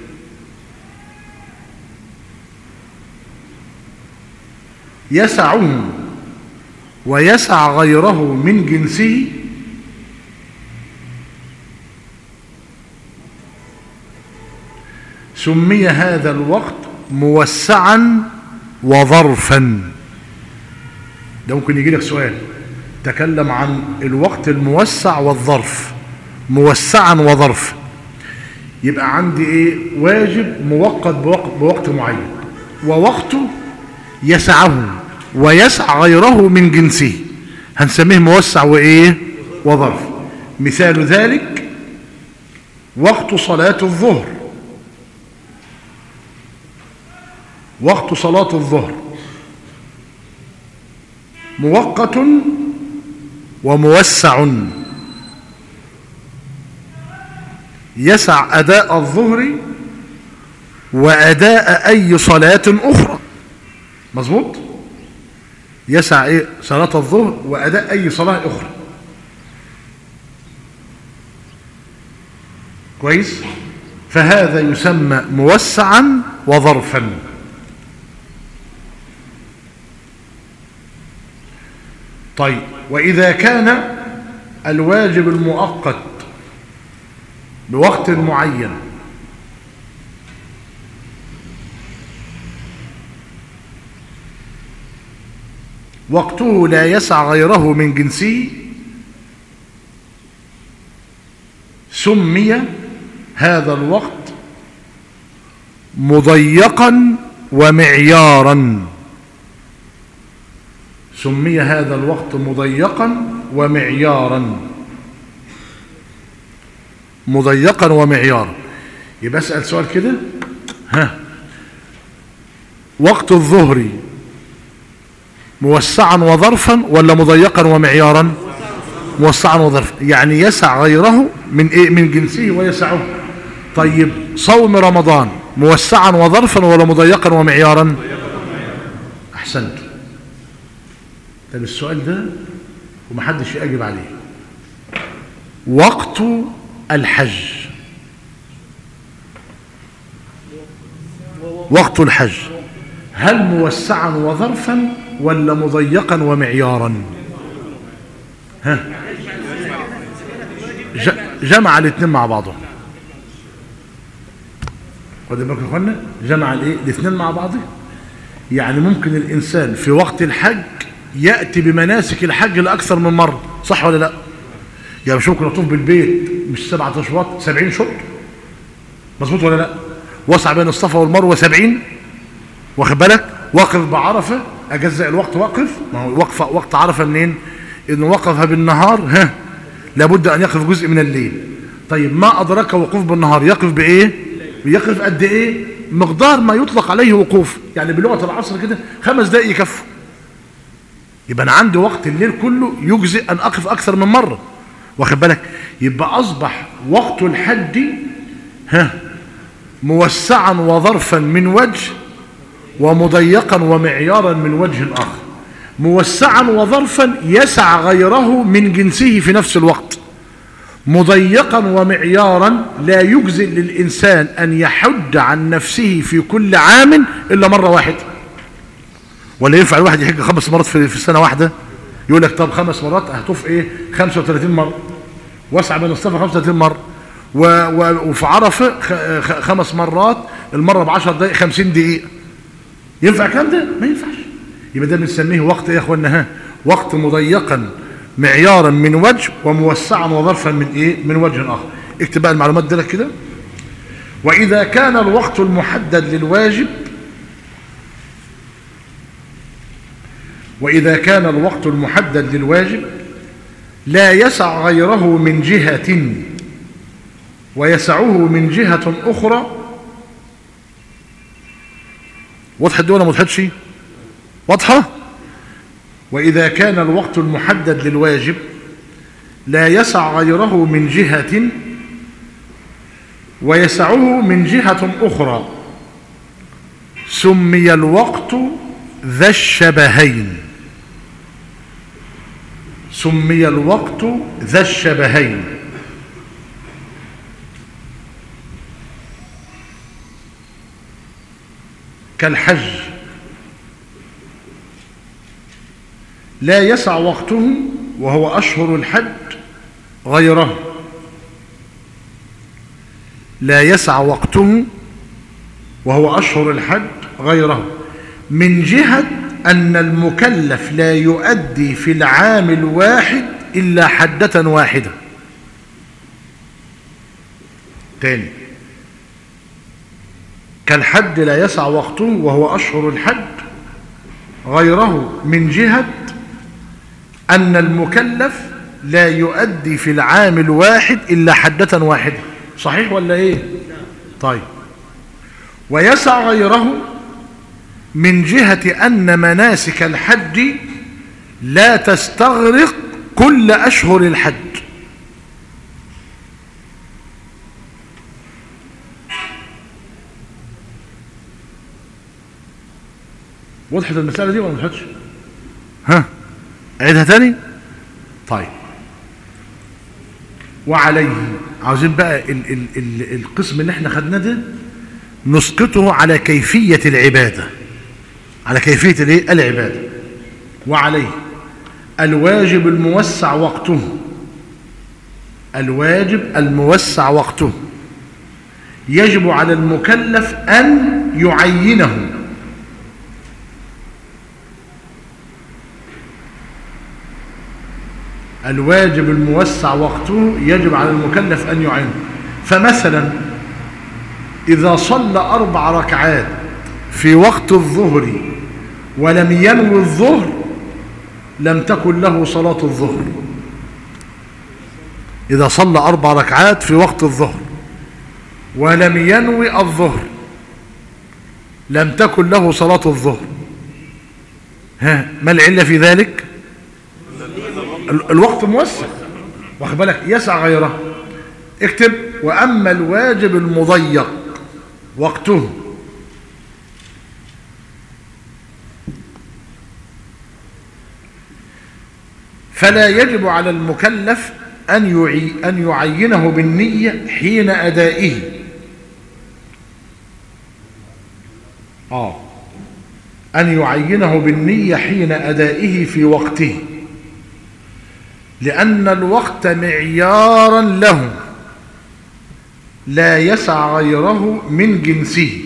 يسعه ويسع غيره من جنسه سمي هذا الوقت موسعا وظرفا. ده ممكن يجي لك سؤال، تكلم عن الوقت الموسع والظرف، موسعا وظرف. يبقى عندي ايه؟ واجب مؤقت بوقت معين، ووقته يسعه ويسع غيره من جنسه، هنسميه موسع وايه؟ وظرف. مثال ذلك وقت صلاة الظهر. وقت صلاة الظهر مؤقت وموسع، يسع أداء الظهر وأداء أي صلاة أخرى. مظبوط؟ يسع إيه؟ صلاة الظهر وأداء أي صلاة أخرى. كويس؟ فهذا يسمى موسعا وظرفا. طيب، وإذا كان الواجب المؤقت بوقت معين وقته لا يسع غيره من جنسه سمي هذا الوقت مضيقا ومعيارا. سمي هذا الوقت مضيقا ومعيارا. مضيقا ومعيارا. يبقى اسأل سؤال كده، وقت الظهر موسعا وظرفا ولا مضيقا ومعيارا؟ موسعا وظرفا، يعني يسع غيره من ايه؟ من جنسه ويسعه. طيب، صوم رمضان موسعا وظرفا ولا مضيقا ومعيارا؟ احسنت. طب السؤال ده ومحدش يجيب عليه. وقت الحج، وقت الحج هل موسعا وظرفا ولا مضيقا ومعيارا؟ جمع الاثنين مع بعضهم. خدوا بالكم يا اخوانا، جمع الايه؟ الاثنين مع بعضهم. يعني ممكن الانسان في وقت الحج ياتي بمناسك الحج لاكثر من مره، صح ولا لا؟ يعني مش ممكن اطوف بالبيت مش 7 اشواط 70 شوط، مظبوط ولا لا؟ وسع بين الصفا والمروه 70، واخد بالك؟ واقف بعرفه، اجزأ الوقت واقف. ما هو وقت عرفه منين؟ انه وقف بالنهار، لابد ان يقف جزء من الليل. طيب، ما ادرك وقوف بالنهار يقف بايه؟ يقف قد ايه؟ مقدار ما يطلق عليه وقوف، يعني بلغه العصر كده 5 دقائق يكفوا. يبقى انا عندي وقت الليل كله يجزئ ان اقف اكثر من مره، واخد بالك؟ يبقى اصبح وقت الحج موسعا وظرفا من وجه، ومضيقا ومعيارا من وجه اخر. موسعا وظرفا يسع غيره من جنسه في نفس الوقت. مضيقا ومعيارا لا يجزئ للإنسان أن يحج عن نفسه في كل عام إلا مرة واحدة. ولا ينفع الواحد يحج 5 مرات في السنة واحدة؟ يقول لك طب 5 مرات هتوف ايه؟ 35 مرة. واسع بين الصفا 35 مرة. وفي عرفة 5 مرات، المرة ب10 دقائق 50 دقيقة. ينفع الكلام ده؟ ما ينفعش. يبقى ده بنسميه وقت ايه يا اخوانا؟ وقت مضيقا معيارا من وجه، وموسعا وظرفا من ايه؟ من وجه اخر. اكتب بقى المعلومات دي كده. واذا كان الوقت المحدد للواجب، وإذا كان الوقت المحدد للواجب لا يسع غيره من جهة ويسعه من جهة أخرى. وضحت دي ولا ما وضحتش؟ واضحة؟ وإذا كان الوقت المحدد للواجب لا يسع غيره من جهة ويسعه من جهة أخرى سمي الوقت ذا الشبهين. سمي الوقت ذا الشبهين. كالحج لا يسع وقته وهو أشهر الحج غيره. لا يسع وقته وهو أشهر الحج غيره من جهة أن المكلف لا يؤدي في العام الواحد إلا حجة واحدة. تاني، كالحج لا يسع وقته وهو أشهر الحج غيره من جهة أن المكلف لا يؤدي في العام الواحد إلا حجة واحدة. صحيح ولا إيه؟ طيب. ويسع غيره من جهة أن مناسك الحج لا تستغرق كل أشهر الحج. وضحت المسألة دي ولا ما وضحتش؟ ها، أعيدها تاني. طيب. وعليه، عاوزين بقى القسم اللي احنا خدناه ده نسقطه على كيفية العبادة، على كيفية الايه؟ العبادة. وعليه الواجب الموسع وقته. الواجب الموسع وقته يجب على المكلف أن يعينه. الواجب الموسع وقته يجب على المكلف أن يعينه. فمثلا إذا صلى 4 ركعات في وقت الظهر ولم ينوي الظهر لم تكن له صلاة الظهر. إذا صلى 4 ركعات في وقت الظهر ولم ينوي الظهر لم تكن له صلاة الظهر. ها، ما العلة في ذلك؟ الوقت موسع، واخد بالك؟ يسع غيره. اكتب: وأما الواجب المضيق وقته فلا يجب على المكلف أن يعينه بالنية حين أدائه. أن يعينه بالنية حين أدائه في وقته، لأن الوقت معيارا له لا يسع غيره من جنسه.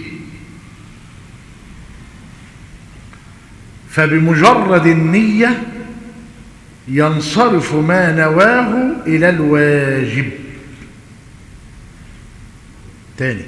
فبمجرد النية ينصرف ما نواه إلى الواجب. تاني: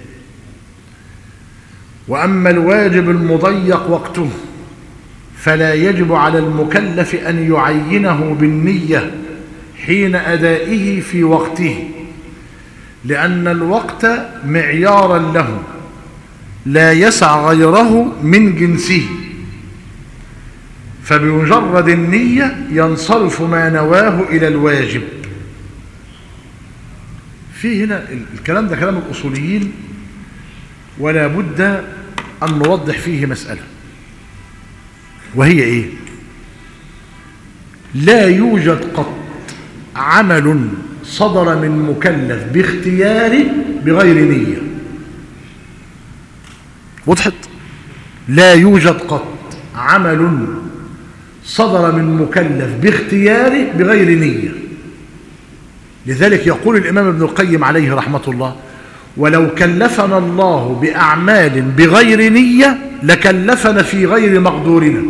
وأما الواجب المضيق وقته فلا يجب على المكلف أن يعينه بالنية حين أدائه في وقته، لأن الوقت معيارا له لا يسع غيره من جنسه. فبمجرد النية ينصرف ما نواه إلى الواجب. في هنا الكلام ده كلام الأصوليين، ولا بد أن نوضح فيه مسألة، وهي إيه؟ لا يوجد قط عمل صدر من مكلف باختياره بغير نية. وضحت؟ لا يوجد قط عمل صدر من مكلف باختياره بغير نية. لذلك يقول الإمام ابن القيم عليه رحمة الله: ولو كلفنا الله بأعمال بغير نية لكلفنا في غير مقدورنا.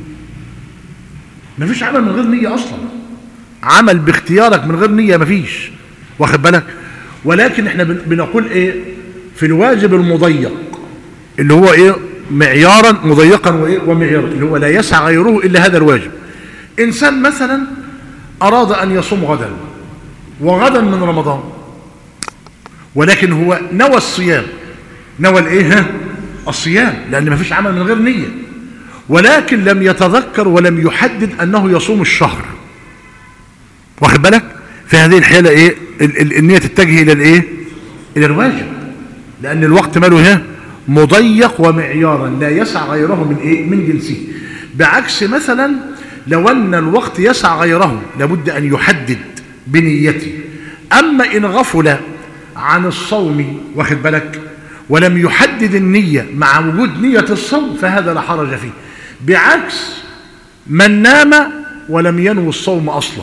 ما فيش عمل من غير نية أصلا، عمل باختيارك من غير نية ما فيش، واخد بالك؟ ولكن احنا بنقول ايه في الواجب المضيق اللي هو ايه؟ معيارا مضيقا وايه؟ ومعيارا، اللي هو لا يسع غيره الا هذا الواجب. انسان مثلا اراد ان يصوم غدا وغدا من رمضان، ولكن هو نوى الصيام، نوى الايه؟ الصيام، لان ما فيش عمل من غير نية، ولكن لم يتذكر ولم يحدد انه يصوم الشهر، واخد بالك؟ في هذه الحالة ايه النية تتجه الى الايه الى الواجب، لان الوقت ماله هنا مضيق ومعيارا لا يسع غيره من ايه من جنسه. بعكس مثلا لو ان الوقت يسع غيره لابد ان يحدد بنيته. اما ان غفل عن الصوم واخد بالك ولم يحدد النية مع وجود نية الصوم فهذا لا حرج فيه. بعكس من نام ولم ينوي الصوم اصلا،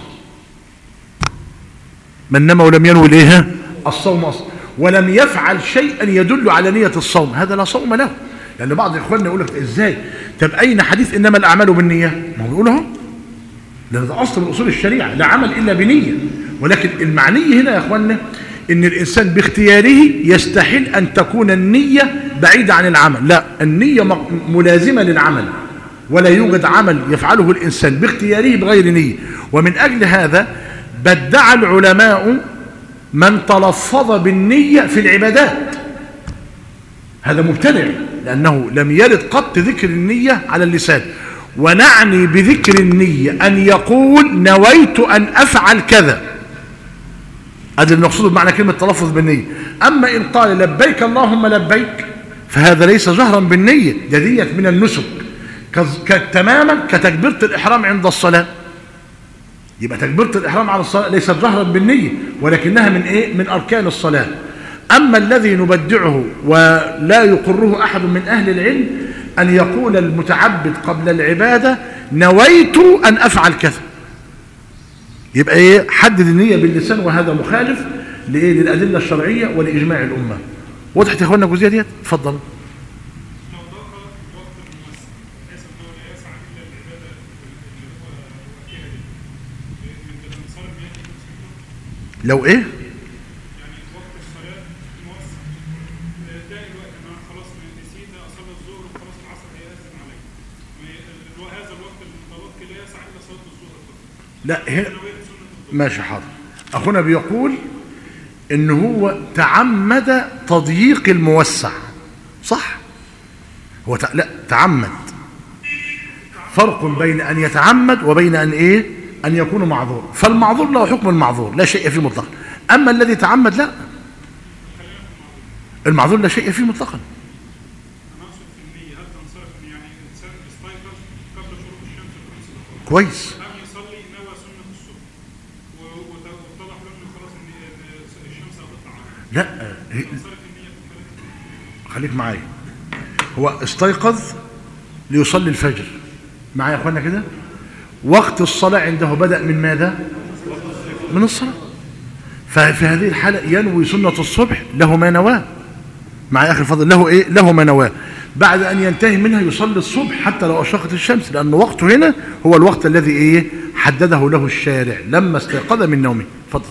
من نام ولم ينوي الايه الصوم اصلا ولم يفعل شيئا يدل على نية الصوم هذا لا صوم له. لان بعض اخواننا يقول لك ازاي طب اين حديث انما الاعمال بالنية؟ ما هو بيقول اهو، لان ده اصل من اصول الشريعه لا عمل الا بنيه. ولكن المعني هنا يا اخواننا ان الانسان باختياره يستحيل ان تكون النيه بعيده عن العمل، لا النيه ملازمه للعمل، ولا يوجد عمل يفعله الانسان باختياره بغير نيه. ومن اجل هذا بدع العلماء من تلفظ بالنيه في العبادات، هذا مبتدع لانه لم يرد قط ذكر النيه على اللسان. ونعني بذكر النية أن يقول نويت أن أفعل كذا، هذا المقصود بمعنى كلمة تلفظ بالنية. أما إن قال لبيك اللهم لبيك فهذا ليس جهرا بالنية، ديت من النسك تماما كتكبيرة الإحرام عند الصلاة. يبقى تكبيرة الإحرام على الصلاة ليست جهرا بالنية ولكنها من إيه؟ من أركان الصلاة. أما الذي نبدعه ولا يقره أحد من أهل العلم أن يقول المتعبد قبل العبادة نويت أن أفعل كذا، يبقى إيه حدد النية باللسان، وهذا مخالف لإيه للأدلة الشرعية ولإجماع الأمة. وضحت يا أخوانا الجزئية ديت؟ اتفضل. لو إيه لا هنا ماشي حاضر. اخونا بيقول ان هو تعمد تضييق الموسع، صح؟ هو لا تعمد، فرق بين ان يتعمد وبين ان ايه ان يكون معذور. فالمعذور له حكم المعذور لا شيء فيه مطلقا، اما الذي تعمد لا، المعذور لا شيء فيه مطلقا. كويس لا خليك معايا. هو استيقظ ليصلي الفجر معايا يا اخوانا كده، وقت الصلاة عنده بدأ من ماذا؟ من الصلاة. ففي هذه الحالة ينوي سنة الصبح له ما نواه معايا اخي الفضل، له ايه؟ له ما نواه. بعد ان ينتهي منها يصلي الصبح حتى لو اشرقت الشمس، لان وقته هنا هو الوقت الذي ايه حدده له الشارع لما استيقظ من نومه. اتفضل.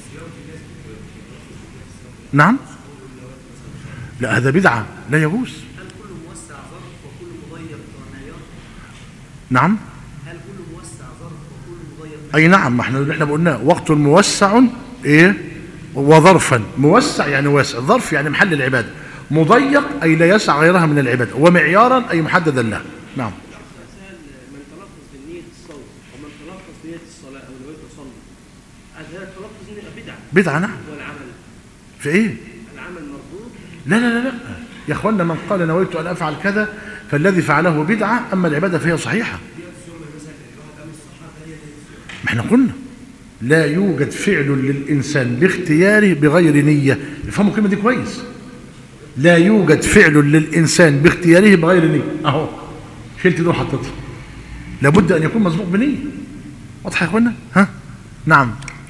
نعم لا هذا بدعة لا يجوز. هل كل موسع ظرف وكل مضيق معيار؟ نعم هل كل موسع ظرف وكل مضيق معيار؟ اي نعم، ما احنا قلنا وقت موسع ايه وظرفا، موسع يعني واسع، ظرف يعني محل العبادة، مضيق اي لا يسع غيرها من العبادة، ومعيارا اي محددا له. نعم. من تلفظ بنية الصوم ومن تلفظ بنية الصلاة او نويت اصلي، هذا التلفظ بدعة. بدعة نعم. والعمل في ايه؟ العمل مرفوض. لا لا لا لا يا اخوانا، من قال نويت ان افعل كذا فالذي فعله بدعة، اما العبادة فهي صحيحة. ما احنا قلنا لا يوجد فعل للإنسان باختياره بغير نية. افهموا الكلمة دي كويس، لا يوجد فعل للإنسان باختياره بغير نية. اهو شلت دول حطيتها، لابد أن يكون مسبوق بنية. واضح يا اخوانا؟ ها نعم.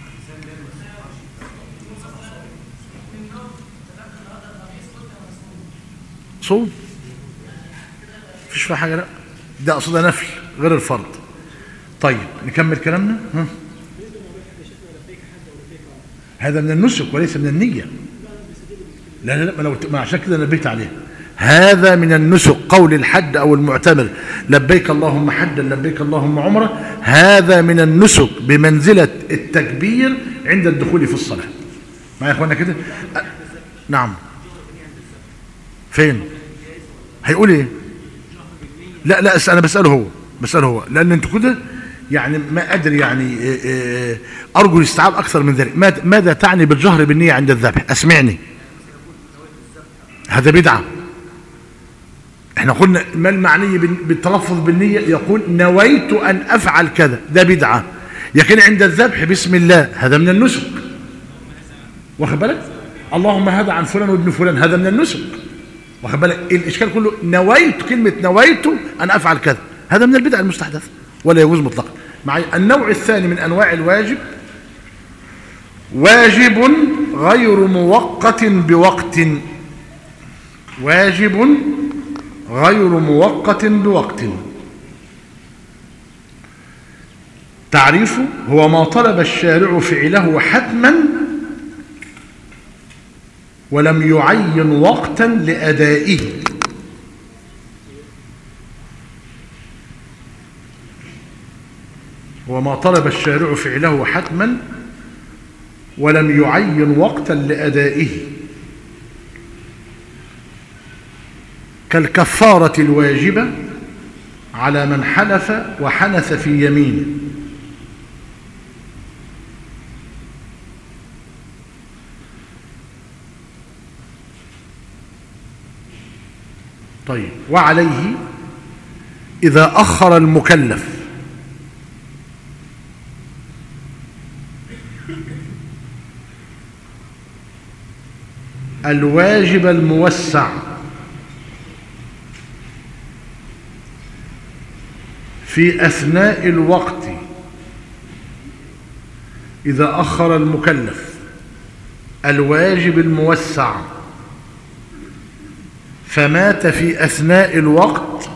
صوم مفيش فيها حاجة، لا ده أقصدها نفل غير الفرض. طيب نكمل كلامنا. ها هذا من النسك وليس من النية. لا لا لا ما عشان كده نبهت عليه، هذا من النسك، قول الحج أو المعتمر لبيك اللهم حجا لبيك اللهم عمرة، هذا من النسك بمنزلة التكبير عند الدخول في الصلاة. معايا يا اخوانا كده؟ نعم. فين هيقول ايه؟ لا لا انا بسأله هو لأن انتوا كده يعني ما أدري يعني أرجو الاستيعاب أكثر من ذلك. ماذا تعني بالجهر بالنية عند الذبح؟ أسمعني. هذا بدعة. احنا قلنا ما المعني بالتلفظ بالنية؟ يقول نويت أن أفعل كذا، ده بدعة. لكن عند الذبح بسم الله هذا من النسك، واخد بالك؟ اللهم هذا عن فلان وابن فلان، هذا من النسك، واخد بالك؟ الإشكال كله نويت، كلمة نويت أن أفعل كذا، هذا من البدع المستحدثة ولا يجوز مطلقا. النوع الثاني من أنواع الواجب واجب غير مؤقت بوقت. واجب غير مؤقت بوقت. تعريفه هو ما طلب الشارع فعله حتما ولم يعين وقتا لأدائه. وما طلب الشارع فعله حتما ولم يعين وقتا لأدائه، كالكفارة الواجبة على من حلف وحنث في يمينه. طيب، وعليه إذا أخر المكلف الواجب الموسع في أثناء الوقت، إذا أخر المكلف الواجب الموسع فمات في أثناء الوقت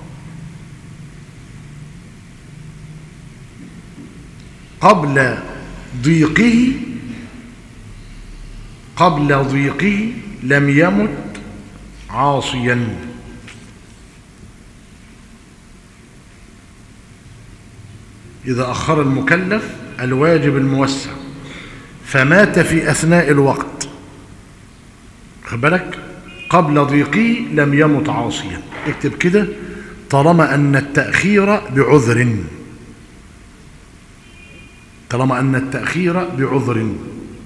قبل ضيقه لم يمت عاصيا. إذا أخر المكلف الواجب الموسع فمات في أثناء الوقت، خد بالك، قبل ضيقه لم يمت عاصيا. اكتب كده، طالما أن التأخير بعذر، طالما أن التأخير بعذر.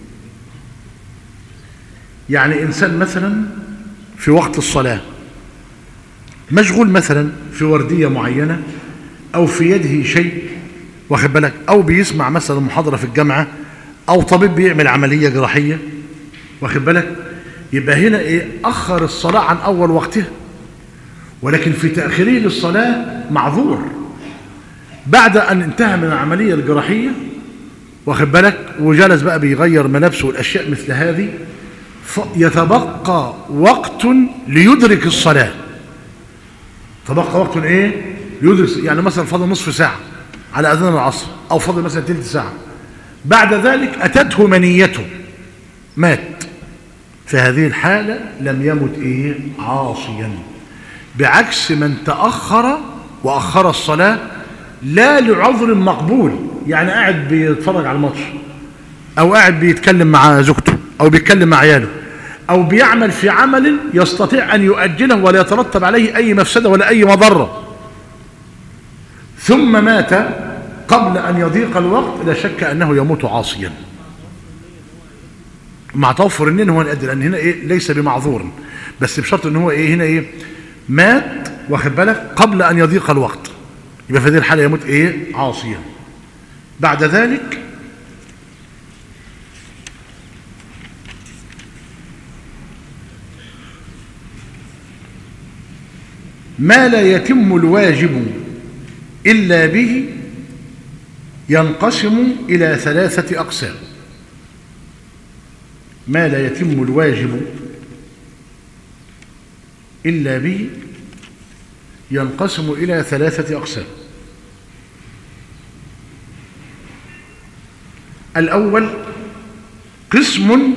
يعني إنسان مثلا في وقت الصلاة مشغول مثلا في وردية معينة أو في يده شيء، واخد بالك، أو بيسمع مثلا محاضرة في الجامعة، أو طبيب بيعمل عملية جراحية، واخد بالك، يبقى هنا إيه؟ أخر الصلاة عن أول وقتها، ولكن في تأخيره للصلاة معذور. بعد أن انتهى من العملية الجراحية، واخد بالك، وجلس بقى بيغير ملابسه والأشياء مثل هذه، يتبقى وقت ليدرك الصلاة. تبقى وقت ايه؟ يدرك، يعني مثلا فاضل نصف ساعة على أذان العصر، أو فاضل مثلا تلت ساعة. بعد ذلك أتته منيته، مات. في هذه الحالة لم يمت ايه؟ عاصيا. بعكس من تأخر وأخر الصلاة لا لعذر مقبول، يعني قاعد بيتفرج على الماتش، أو قاعد بيتكلم مع زوجته، أو بيتكلم مع عياله، أو بيعمل في عمل يستطيع أن يؤجله ولا يترتب عليه أي مفسدة ولا أي مضرة، ثم مات قبل أن يضيق الوقت، لا شك أنه يموت عاصيا. مع توفر النين هو نقدر، لأن هنا إيه؟ ليس بمعذور، بس بشرط أن هو إيه؟ هنا إيه؟ مات، واخد بالك، قبل أن يضيق الوقت، يبقى في هذه الحالة يموت إيه؟ عاصيا. بعد ذلك ما لا يتم الواجب إلا به ينقسم إلى ثلاثة أقسام. ما لا يتم الواجب إلا به ينقسم إلى ثلاثة أقسام. الأول قسم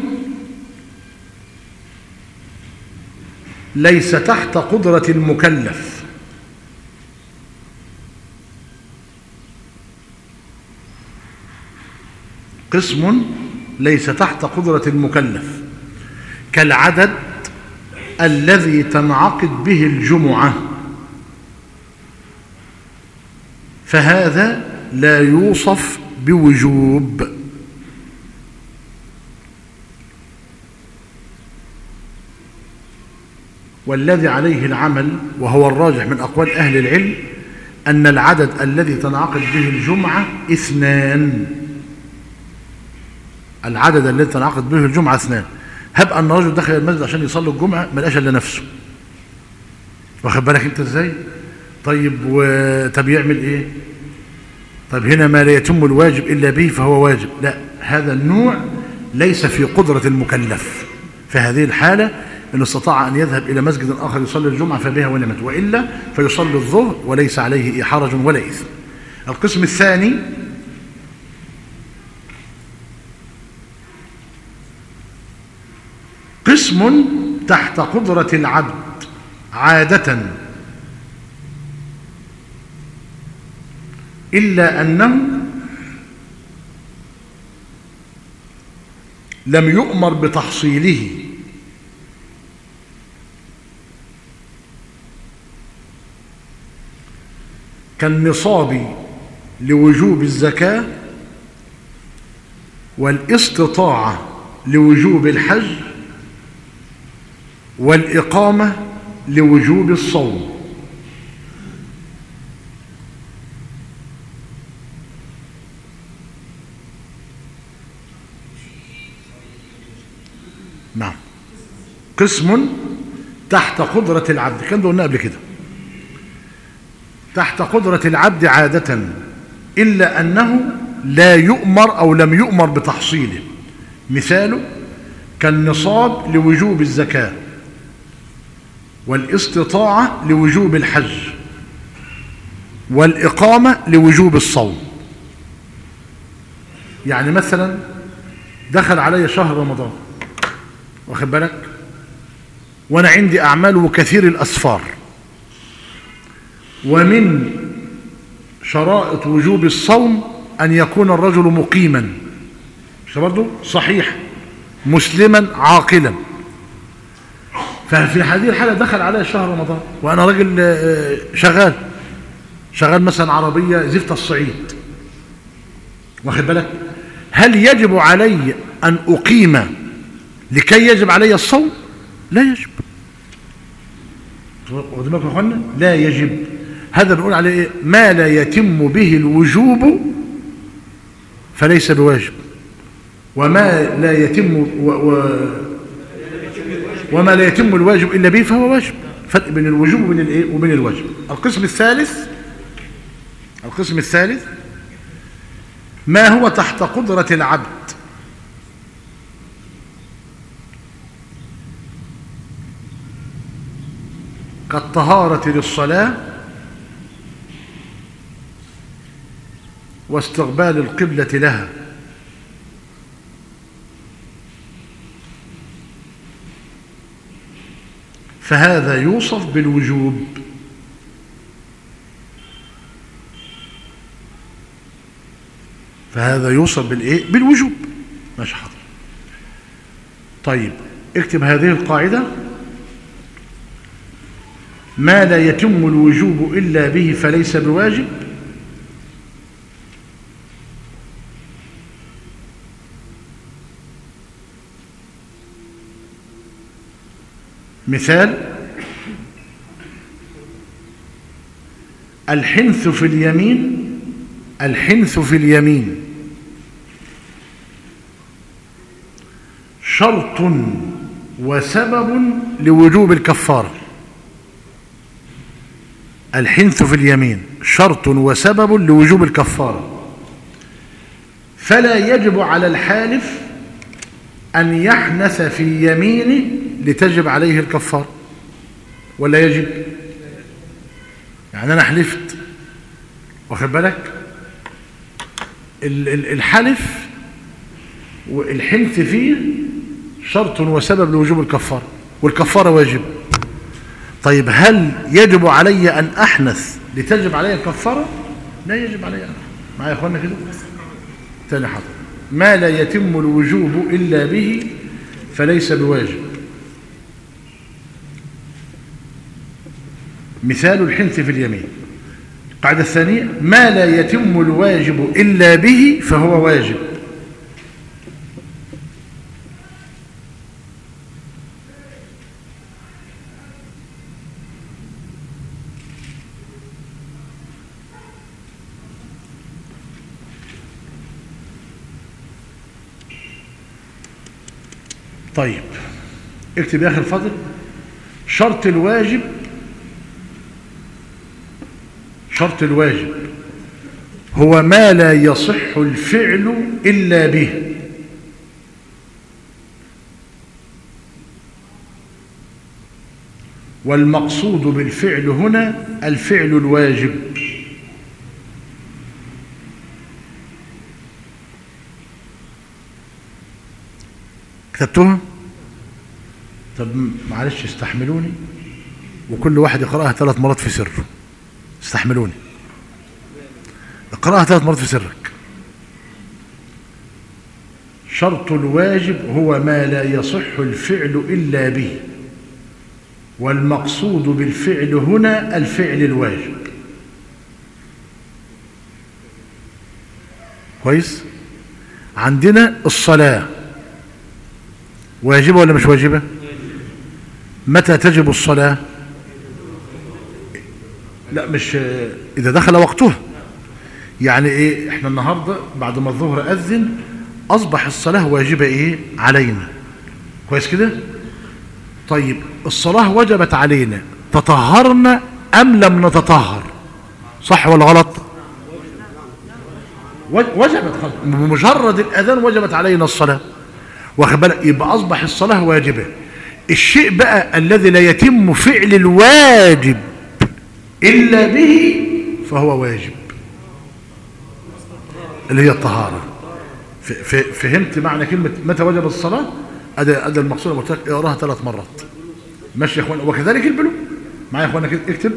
ليس تحت قدرة المكلف، قسم ليس تحت قدرة المكلف، كالعدد الذي تنعقد به الجمعة، فهذا لا يوصف بوجوب. والذي عليه العمل وهو الراجح من أقوال أهل العلم أن العدد الذي تنعقد به الجمعة 2. العدد الذي تنعقد به الجمعة 2. هب أن رجل دخل المسجد عشان يصلي الجمعة ما لقاش إلا نفسه، واخد بالك أنت إزاي؟ طيب طب يعمل إيه؟ طيب هنا ما لا يتم الواجب إلا به فهو واجب. لا، هذا النوع ليس في قدرة المكلف. في هذه الحالة إن استطاع أن يذهب إلى مسجد آخر يصلي الجمعة فبها ونعمت، وإلا فيصلي الظهر وليس عليه حرج ولا إثم. القسم الثاني قسم تحت قدرة العبد عادة، إلا أنه لم يؤمر بتحصيله، كالنصاب لوجوب الزكاة والاستطاعة لوجوب الحج والإقامة لوجوب الصوم. نعم، قسم تحت قدرة العبد، كان ده قلنا قبل كده، تحت قدرة العبد عادة، إلا أنه لا يؤمر أو لم يؤمر بتحصيله. مثاله كالنصاب لوجوب الزكاة والاستطاعة لوجوب الحج والإقامة لوجوب الصوم. يعني مثلا دخل علي شهر رمضان، واخد بالك، وأنا عندي أعمال وكثير الأسفار، ومن شرائط وجوب الصوم أن يكون الرجل مقيما، مش برضه صحيح، مسلما عاقلا. ففي هذه الحالة دخل علي شهر رمضان وأنا راجل شغال مثلا عربية زفت الصعيد، واخد بالك، هل يجب علي أن أقيم لكي يجب علي الصوم؟ لا يجب. واخدين بالكم يا اخوانا؟ لا يجب. هذا بنقول عليه إيه؟ ما لا يتم به الوجوب فليس بواجب، وما لا يتم وما لا يتم الواجب إلا به فهو واجب. فرق بين الوجوب وبين الايه وبين الواجب. القسم الثالث ما هو تحت قدرة العبد، كالطهارة للصلاة واستقبال القبلة لها، فهذا يوصف بالوجوب. فهذا يوصف بالايه؟ بالوجوب. ماشي حاضر. طيب اكتب هذه القاعدة: ما لا يتم الوجوب إلا به فليس بواجب، مثال الحنث في اليمين شرط وسبب لوجوب الكفارة. الحنث في اليمين شرط وسبب لوجوب الكفارة، فلا يجب على الحالف أن يحنث في يمينه لتجب عليه الكفارة، ولا يجب؟ يعني أنا حلفت، واخد بالك، الحلف والحنث فيه شرط وسبب لوجوب الكفارة، والكفارة واجب. طيب هل يجب علي أن أحنث لتجب علي الكفارة؟ لا يجب علي. معايا يا أخوانا كده؟ تاني حاضر. ما لا يتم الوجوب إلا به فليس بواجب. مثال الحنث في اليمين القاعدة الثانية: ما لا يتم الواجب إلا به فهو واجب. طيب اكتب يا أخي الفضل: شرط الواجب هو ما لا يصح الفعل إلا به، والمقصود بالفعل هنا الفعل الواجب. كتبتوها؟ طب معلش استحملوني، وكل واحد يقرأها 3 مرات في سره. استحملوني، اقرأها 3 مرات في سرك. شرط الواجب هو ما لا يصح الفعل إلا به، والمقصود بالفعل هنا الفعل الواجب. كويس؟ عندنا الصلاة واجبة ولا مش واجبة؟ متى تجب الصلاة؟ لا، مش إذا دخل وقتها. يعني إيه؟ إحنا النهاردة بعد ما الظهر أذن أصبح الصلاة واجبة إيه؟ علينا. كويس كده؟ طيب الصلاة وجبت علينا، تطهرنا أم لم نتطهر؟ صح ولا غلط؟ وجبت خلاص، بمجرد الأذان وجبت علينا الصلاة. واخد بالك؟ يبقى أصبح الصلاة واجبة. الشيء بقى الذي لا يتم فعل الواجب إلا به فهو واجب، اللي هي الطهارة. فهمت معنى كلمة متى وجب الصلاة؟ أدى المقصود. قلت لك اقراها 3 مرات. ماشي يا اخوانا؟ وكذلك البلوغ. معايا يا اخوانا كده؟ اكتب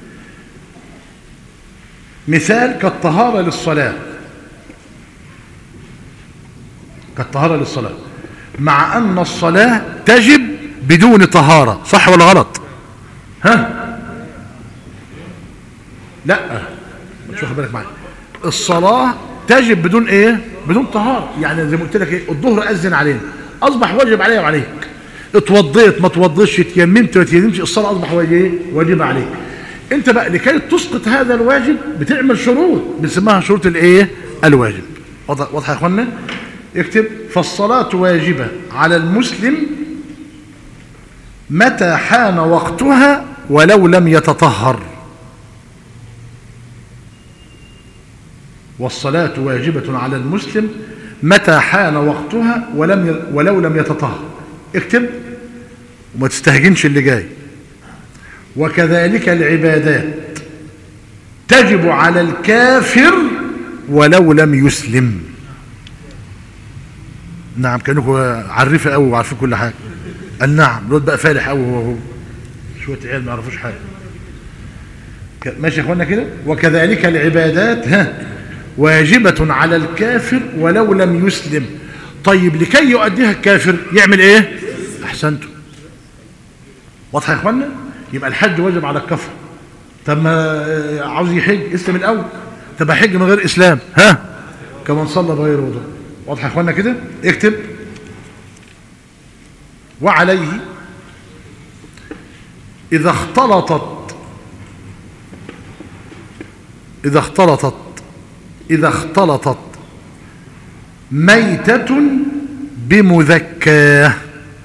مثال: كالطهارة للصلاة. كالطهارة للصلاة، مع أن الصلاة تجب بدون طهارة. صح ولا غلط؟ ها؟ لا، مش واخد بالك معايا. الصلاة تجب بدون ايه؟ بدون طهارة. يعني زي ما قلت لك ايه؟ الظهر أذن علينا، أصبح واجب عليا وعليك. اتوضيت ما توضيتش، اتيممت ما تيممش، الصلاة أصبح واجب عليك. انت بقى لكي تسقط هذا الواجب بتعمل شروط بنسميها شروط الايه؟ الواجب. واضح يا اخوانا؟ اكتب: فالصلاة واجبة على المسلم متى حان وقتها ولو لم يتطهر. والصلاة واجبة على المسلم متى حان وقتها ولو لم يتطهر. اكتب وما تستهجنش اللي جاي. وكذلك العبادات تجب على الكافر ولو لم يسلم. نعم، كأنكم عارفة قوي وعارفين كل حاجة. قال نعم، الواد بقى فالح قوي. هو شوية عيال ما يعرفوش حاجة. ماشي يا اخوانا كده؟ وكذلك العبادات واجبة على الكافر ولو لم يسلم. طيب لكي يؤديها الكافر يعمل ايه؟ احسنتم. واضحه يا اخوانا؟ يبقى الحج واجب على الكفر. طب ما عاوز يحج اسلم الاول. طب هيحج من غير اسلام؟ كمان صلى بغير وضوء. واضحه يا اخوانا كده؟ اكتب: وعليه اذا اختلطت ميتة بمذكاه.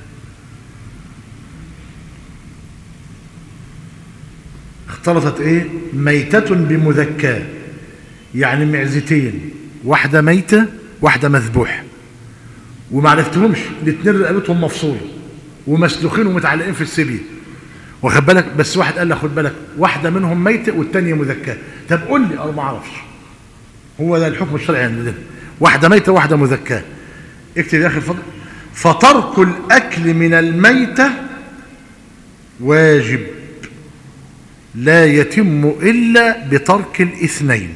اختلطت ايه؟ ميتة بمذكاه، يعني معزتين، واحدة ميتة واحدة مذبوحة، وما عرفتهمش الاثنين رقبتهم مفصولة ومسلوخين ومتعلقين في السبيل. واخد بالك؟ بس واحد قال لي خد بالك واحدة منهم ميتة والثانية مذكاه. طب قول لي. انا ما اعرفش. هو ده الحكم الشرعي عندنا، واحدة ميتة واحدة مذكاه. اكتب يا اخي الفضل: فترك الاكل من الميتة واجب لا يتم الا بترك الاثنين.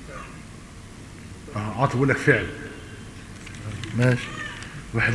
عاطف بقول لك فعل. ماشي، واحد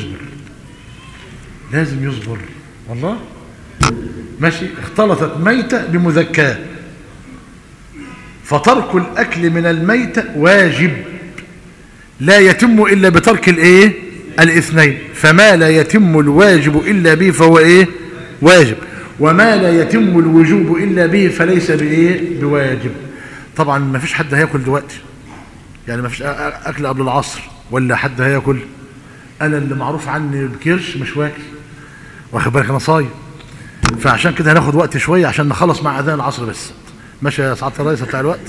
لازم يصبر والله. ماشي. اختلطت ميتة بمذكاه، فترك الأكل من الميتة واجب لا يتم إلا بترك الإيه؟ الاثنين. فما لا يتم الواجب إلا به فهو إيه؟ واجب، وما لا يتم الوجوب إلا به فليس بإيه؟ بواجب. طبعا ما فيش حد هياكل دلوقتي، يعني ما فيش أكل قبل العصر ولا حد هياكل. أنا اللي معروف عني بكرش مش واكل، واخد بالك، أنا صايم. فعشان كده هناخد وقت شوية عشان نخلص مع أذان العصر بس. ماشي يا سعادة الرئيس بتاع الوقت؟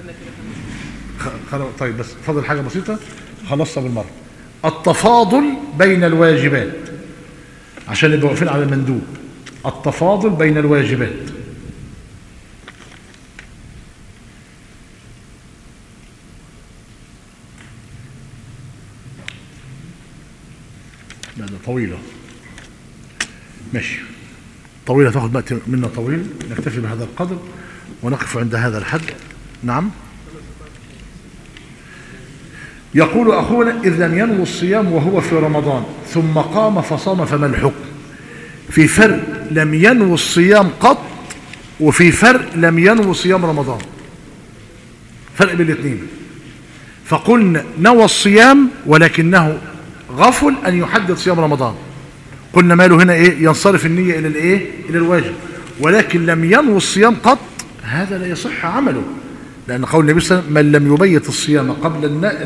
طيب بس فاضل حاجة بسيطة خلصنا بالمرة. التفاضل بين الواجبات، عشان نبقى واقفين على المندوب. التفاضل بين الواجبات. لا ده طويلة، ماشي طويلة، تاخد وقت منا طويل. نكتفي بهذا القدر ونقف عند هذا الحد. نعم. يقول أخونا: إذ لم ينوي الصيام وهو في رمضان ثم قام فصام فما الحكم؟ في فرق لم ينوي الصيام قط، وفي فرق لم ينوي صيام رمضان، فرق بين الاثنين. فقلنا نوى الصيام ولكنه غفل أن يحدد صيام رمضان، قلنا ماله هنا إيه؟ ينصرف النية إلى الإيه؟ إلى الواجب. ولكن لم ينوي الصيام قط، هذا لا يصح عمله، لأن قول النبي صلى الله عليه وسلم: من لم يبيت الصيام قبل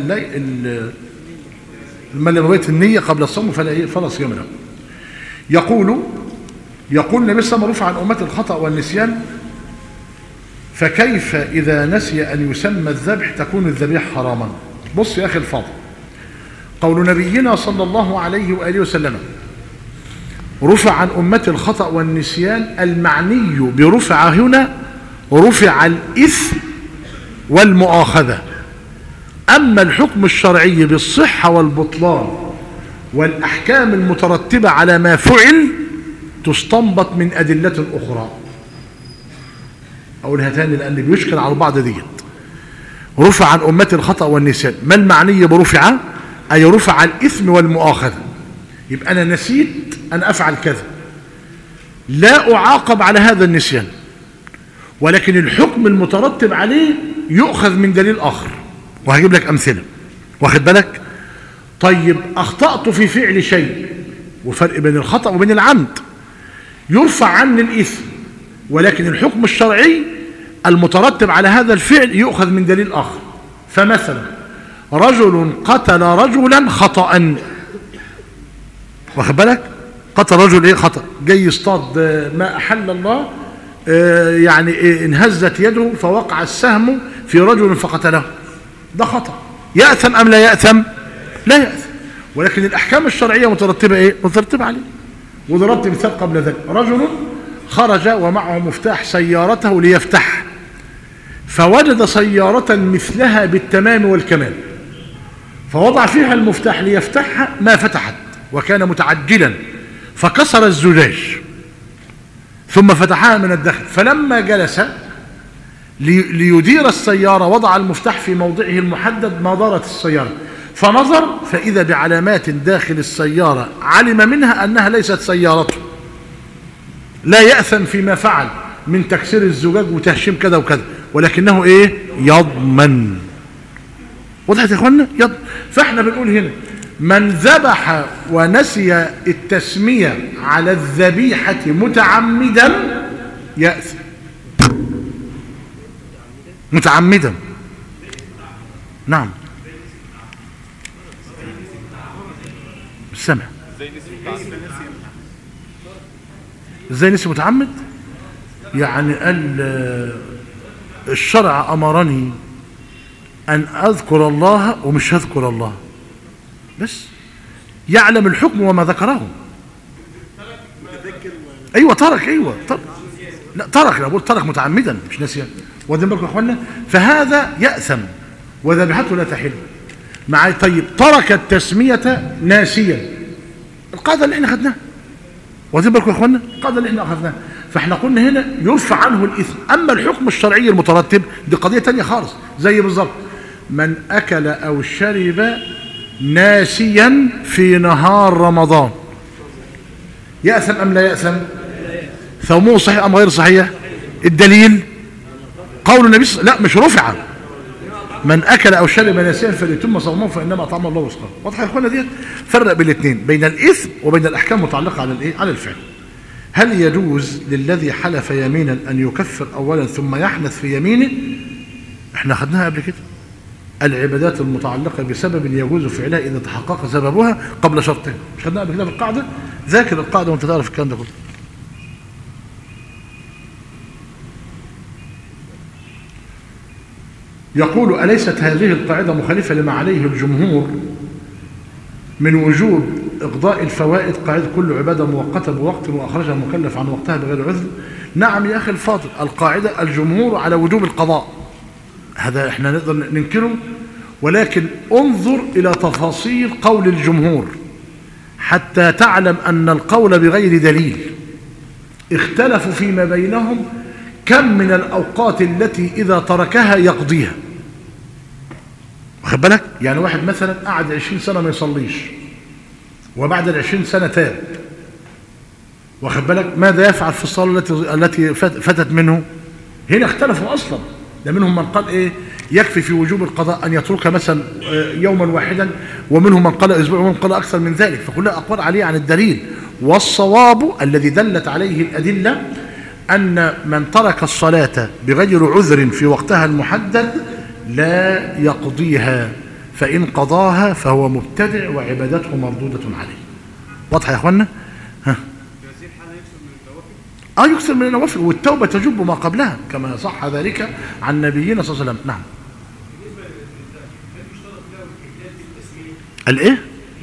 من لم يبيت النية قبل الصوم فلا صيام له. يقول النبي صلى الله عليه وسلم: رفع عن أمتي الخطأ والنسيان، فكيف إذا نسي أن يسمى الذبح تكون الذبيحة حراما؟ بص يا أخي الفاضل، قول نبينا صلى الله عليه وآله وسلم: رفع عن أمتي الخطأ والنسيان، المعني برفع هنا رفع الإثم والمؤاخذة. أما الحكم الشرعي بالصحة والبطلان والأحكام المترتبة على ما فعل تستنبط من أدلة أخرى. أقولها تاني لأن بيشكل على البعض ديت. رفع عن أمتي الخطأ والنسيان، ما المعني برفع؟ أي رفع الإثم والمؤاخذة. يبقى أنا نسيت أن أفعل كذا، لا أعاقب على هذا النسيان، ولكن الحكم المترتب عليه يؤخذ من دليل آخر، وهجيب لك أمثلة، واخد بالك؟ طيب أخطأت في فعل شيء، وفرق بين الخطأ وبين العمد، يرفع عني الإثم، ولكن الحكم الشرعي المترتب على هذا الفعل يؤخذ من دليل آخر. فمثلا رجل قتل رجلا خطأ، واخد بالك؟ قتل رجل ايه؟ خطأ، جاي يصطاد ما أحل الله، يعني انهزت يده فوقع السهم في رجل فقتله، ده خطأ. يأثم أم لا يأثم؟ لا يأثم، ولكن الأحكام الشرعية مترتبة ايه؟ مترتبة عليه. وضربت مثال قبل ذلك: رجل خرج ومعه مفتاح سيارته ليفتح، فوجد سيارة مثلها بالتمام والكمال، فوضع فيها المفتاح ليفتحها، ما فتحت وكان متعجلا فكسر الزجاج ثم فتحها من الداخل. فلما جلس ليدير السيارة وضع المفتاح في موضعه المحدد، ما دارت السيارة، فنظر فإذا بعلامات داخل السيارة علم منها أنها ليست سيارته. لا يأثم فيما فعل من تكسير الزجاج وتهشيم كذا وكذا، ولكنه ايه؟ يضمن. وضحت يا اخوانا؟ يضمن. فاحنا بنقول هنا: من ذبح ونسي التسمية على الذبيحة متعمدا يأثم. متعمدا، نعم. السمع. ازاي نسي متعمد؟ يعني قال الشرع أمرني أن أذكر الله ومش هذكر الله، بس يعلم الحكم وما ذكره. أيوة ترك، أيوة ترك، لا ترك، أنا بقول ترك متعمدا مش نسيا. واخدين بالكم يا اخوانا؟ فهذا يأثم وذبيحته لا تحل معي. طيب ترك التسمية ناسيا، القاعدة اللي احنا خدناها، واخدين بالكم يا اخوانا؟ القاعدة اللي احنا اخذناها. فاحنا قلنا هنا يرفع عنه الإثم. أما الحكم الشرعي المترتب دي قضية تانية خالص، زي بالظبط من أكل أو شرب ناسيا في نهار رمضان يأثم أم لا يأثم؟ ثومه صحيح أم غير صحيح؟ الدليل قول النبي لا مش رفع، من اكل او شرب ناسيا فليتم صومه فانما اطعمه الله وسقاه. واضح يا اخوانا ديت؟ فرق بين الاثنين، بين الاثم وبين الاحكام المتعلقه على الايه؟ على الفعل. هل يجوز للذي حلف يمينا ان يكفر اولا ثم يحنث في يمينه؟ احنا خدناها قبل كده. العبادات المتعلقه بسبب يجوز فعلها اذا تحقق سببها قبل شرطها، مش خدناها قبل كده في القاعده؟ ذاكر القاعده وانت تعرف الكلام ده كله. يقول أليست هذه القاعدة مخالفة لما عليه الجمهور من وجوب إقضاء الفوائد؟ قاعدة كل عبادة مؤقتة بوقت وأخرجها المكلف عن وقتها بغير عذر. نعم يا أخي الفاضل، القاعدة الجمهور على وجوب القضاء، هذا احنا نقدر ننكره، ولكن انظر إلى تفاصيل قول الجمهور حتى تعلم أن القول بغير دليل. اختلفوا فيما بينهم كم من الأوقات التي إذا تركها يقضيها. واخد بالك؟ يعني واحد مثلا قعد 20 سنة ما يصليش وبعد ال20 سنة تاب، واخد بالك؟ ماذا يفعل في الصلاة التي فتت منه؟ هنا اختلفوا أصلا، ده منهم من قال إيه يكفي في وجوب القضاء أن يترك مثلا يوما واحدا، ومنهم من قال أسبوع، ومن قال أكثر من ذلك، فكلها أقوال عليه عن الدليل. والصواب الذي دلت عليه الأدلة أن من ترك الصلاة بغير عذر في وقتها المحدد لا يقضيها، فإن قضاها فهو مبتدع وعبادته مردودة عليه. واضح يا أخوانا؟ ها؟ يكثر من النوافل، والتوبة تجب ما قبلها كما صح ذلك عن نبينا صلى الله عليه وسلم. نعم. الايه؟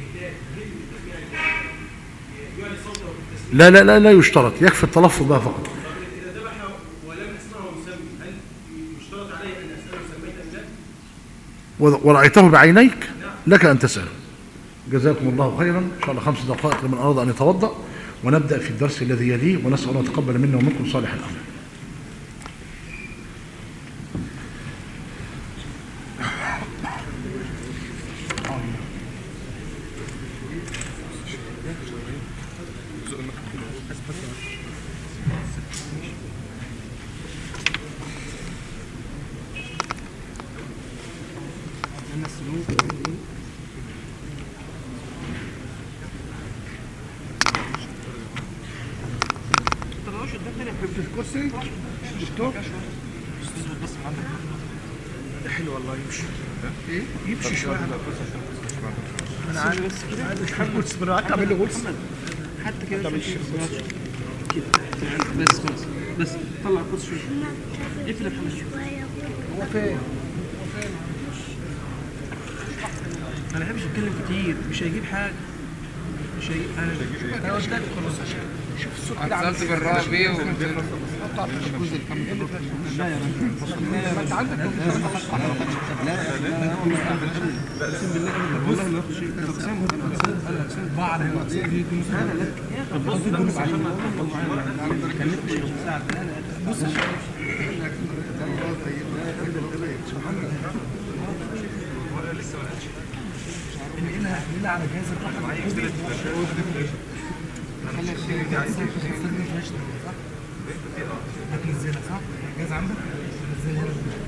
لا لا لا لا يشترط، يكفي التلفظ بها فقط. ورأيته بعينيك لك أن تسأل. جزاكم الله خيرا. إن شاء الله 5 دقائق لمن أراد أن يتوضأ، ونبدأ في الدرس الذي يليه، ونسأل الله يتقبل منا ومنكم صالح الأعمال. الكرسي دكتور حلو والله، يمشي ايه يمشي شويه. انا عارف مش حابب سبرات اعمل له غلس حتى كده كده بس خلاص، بس طلع الكرسي شويه، اقفل الحمام شويه. هو فين؟ ما بحبش اتكلم كتير، مش هيجيب حاجه، مش هيجيب حاجه. انا قلت لك خلاص شوف الصوت كده عامل ازاي. بالرابي وقطع الجزء الكامل. لا يا راجل انت عندك لا اقسم بالله والله ما ياخد شيء. اقسم بعض انا لك طب بص عشان ما كلمتش ساعه. بص لسه ما قالش انقلها على جهاز الرقم. معايا خلي الشيء دي عايز صح؟ بتنزلها صح؟ الجهاز عندك؟ نزلها.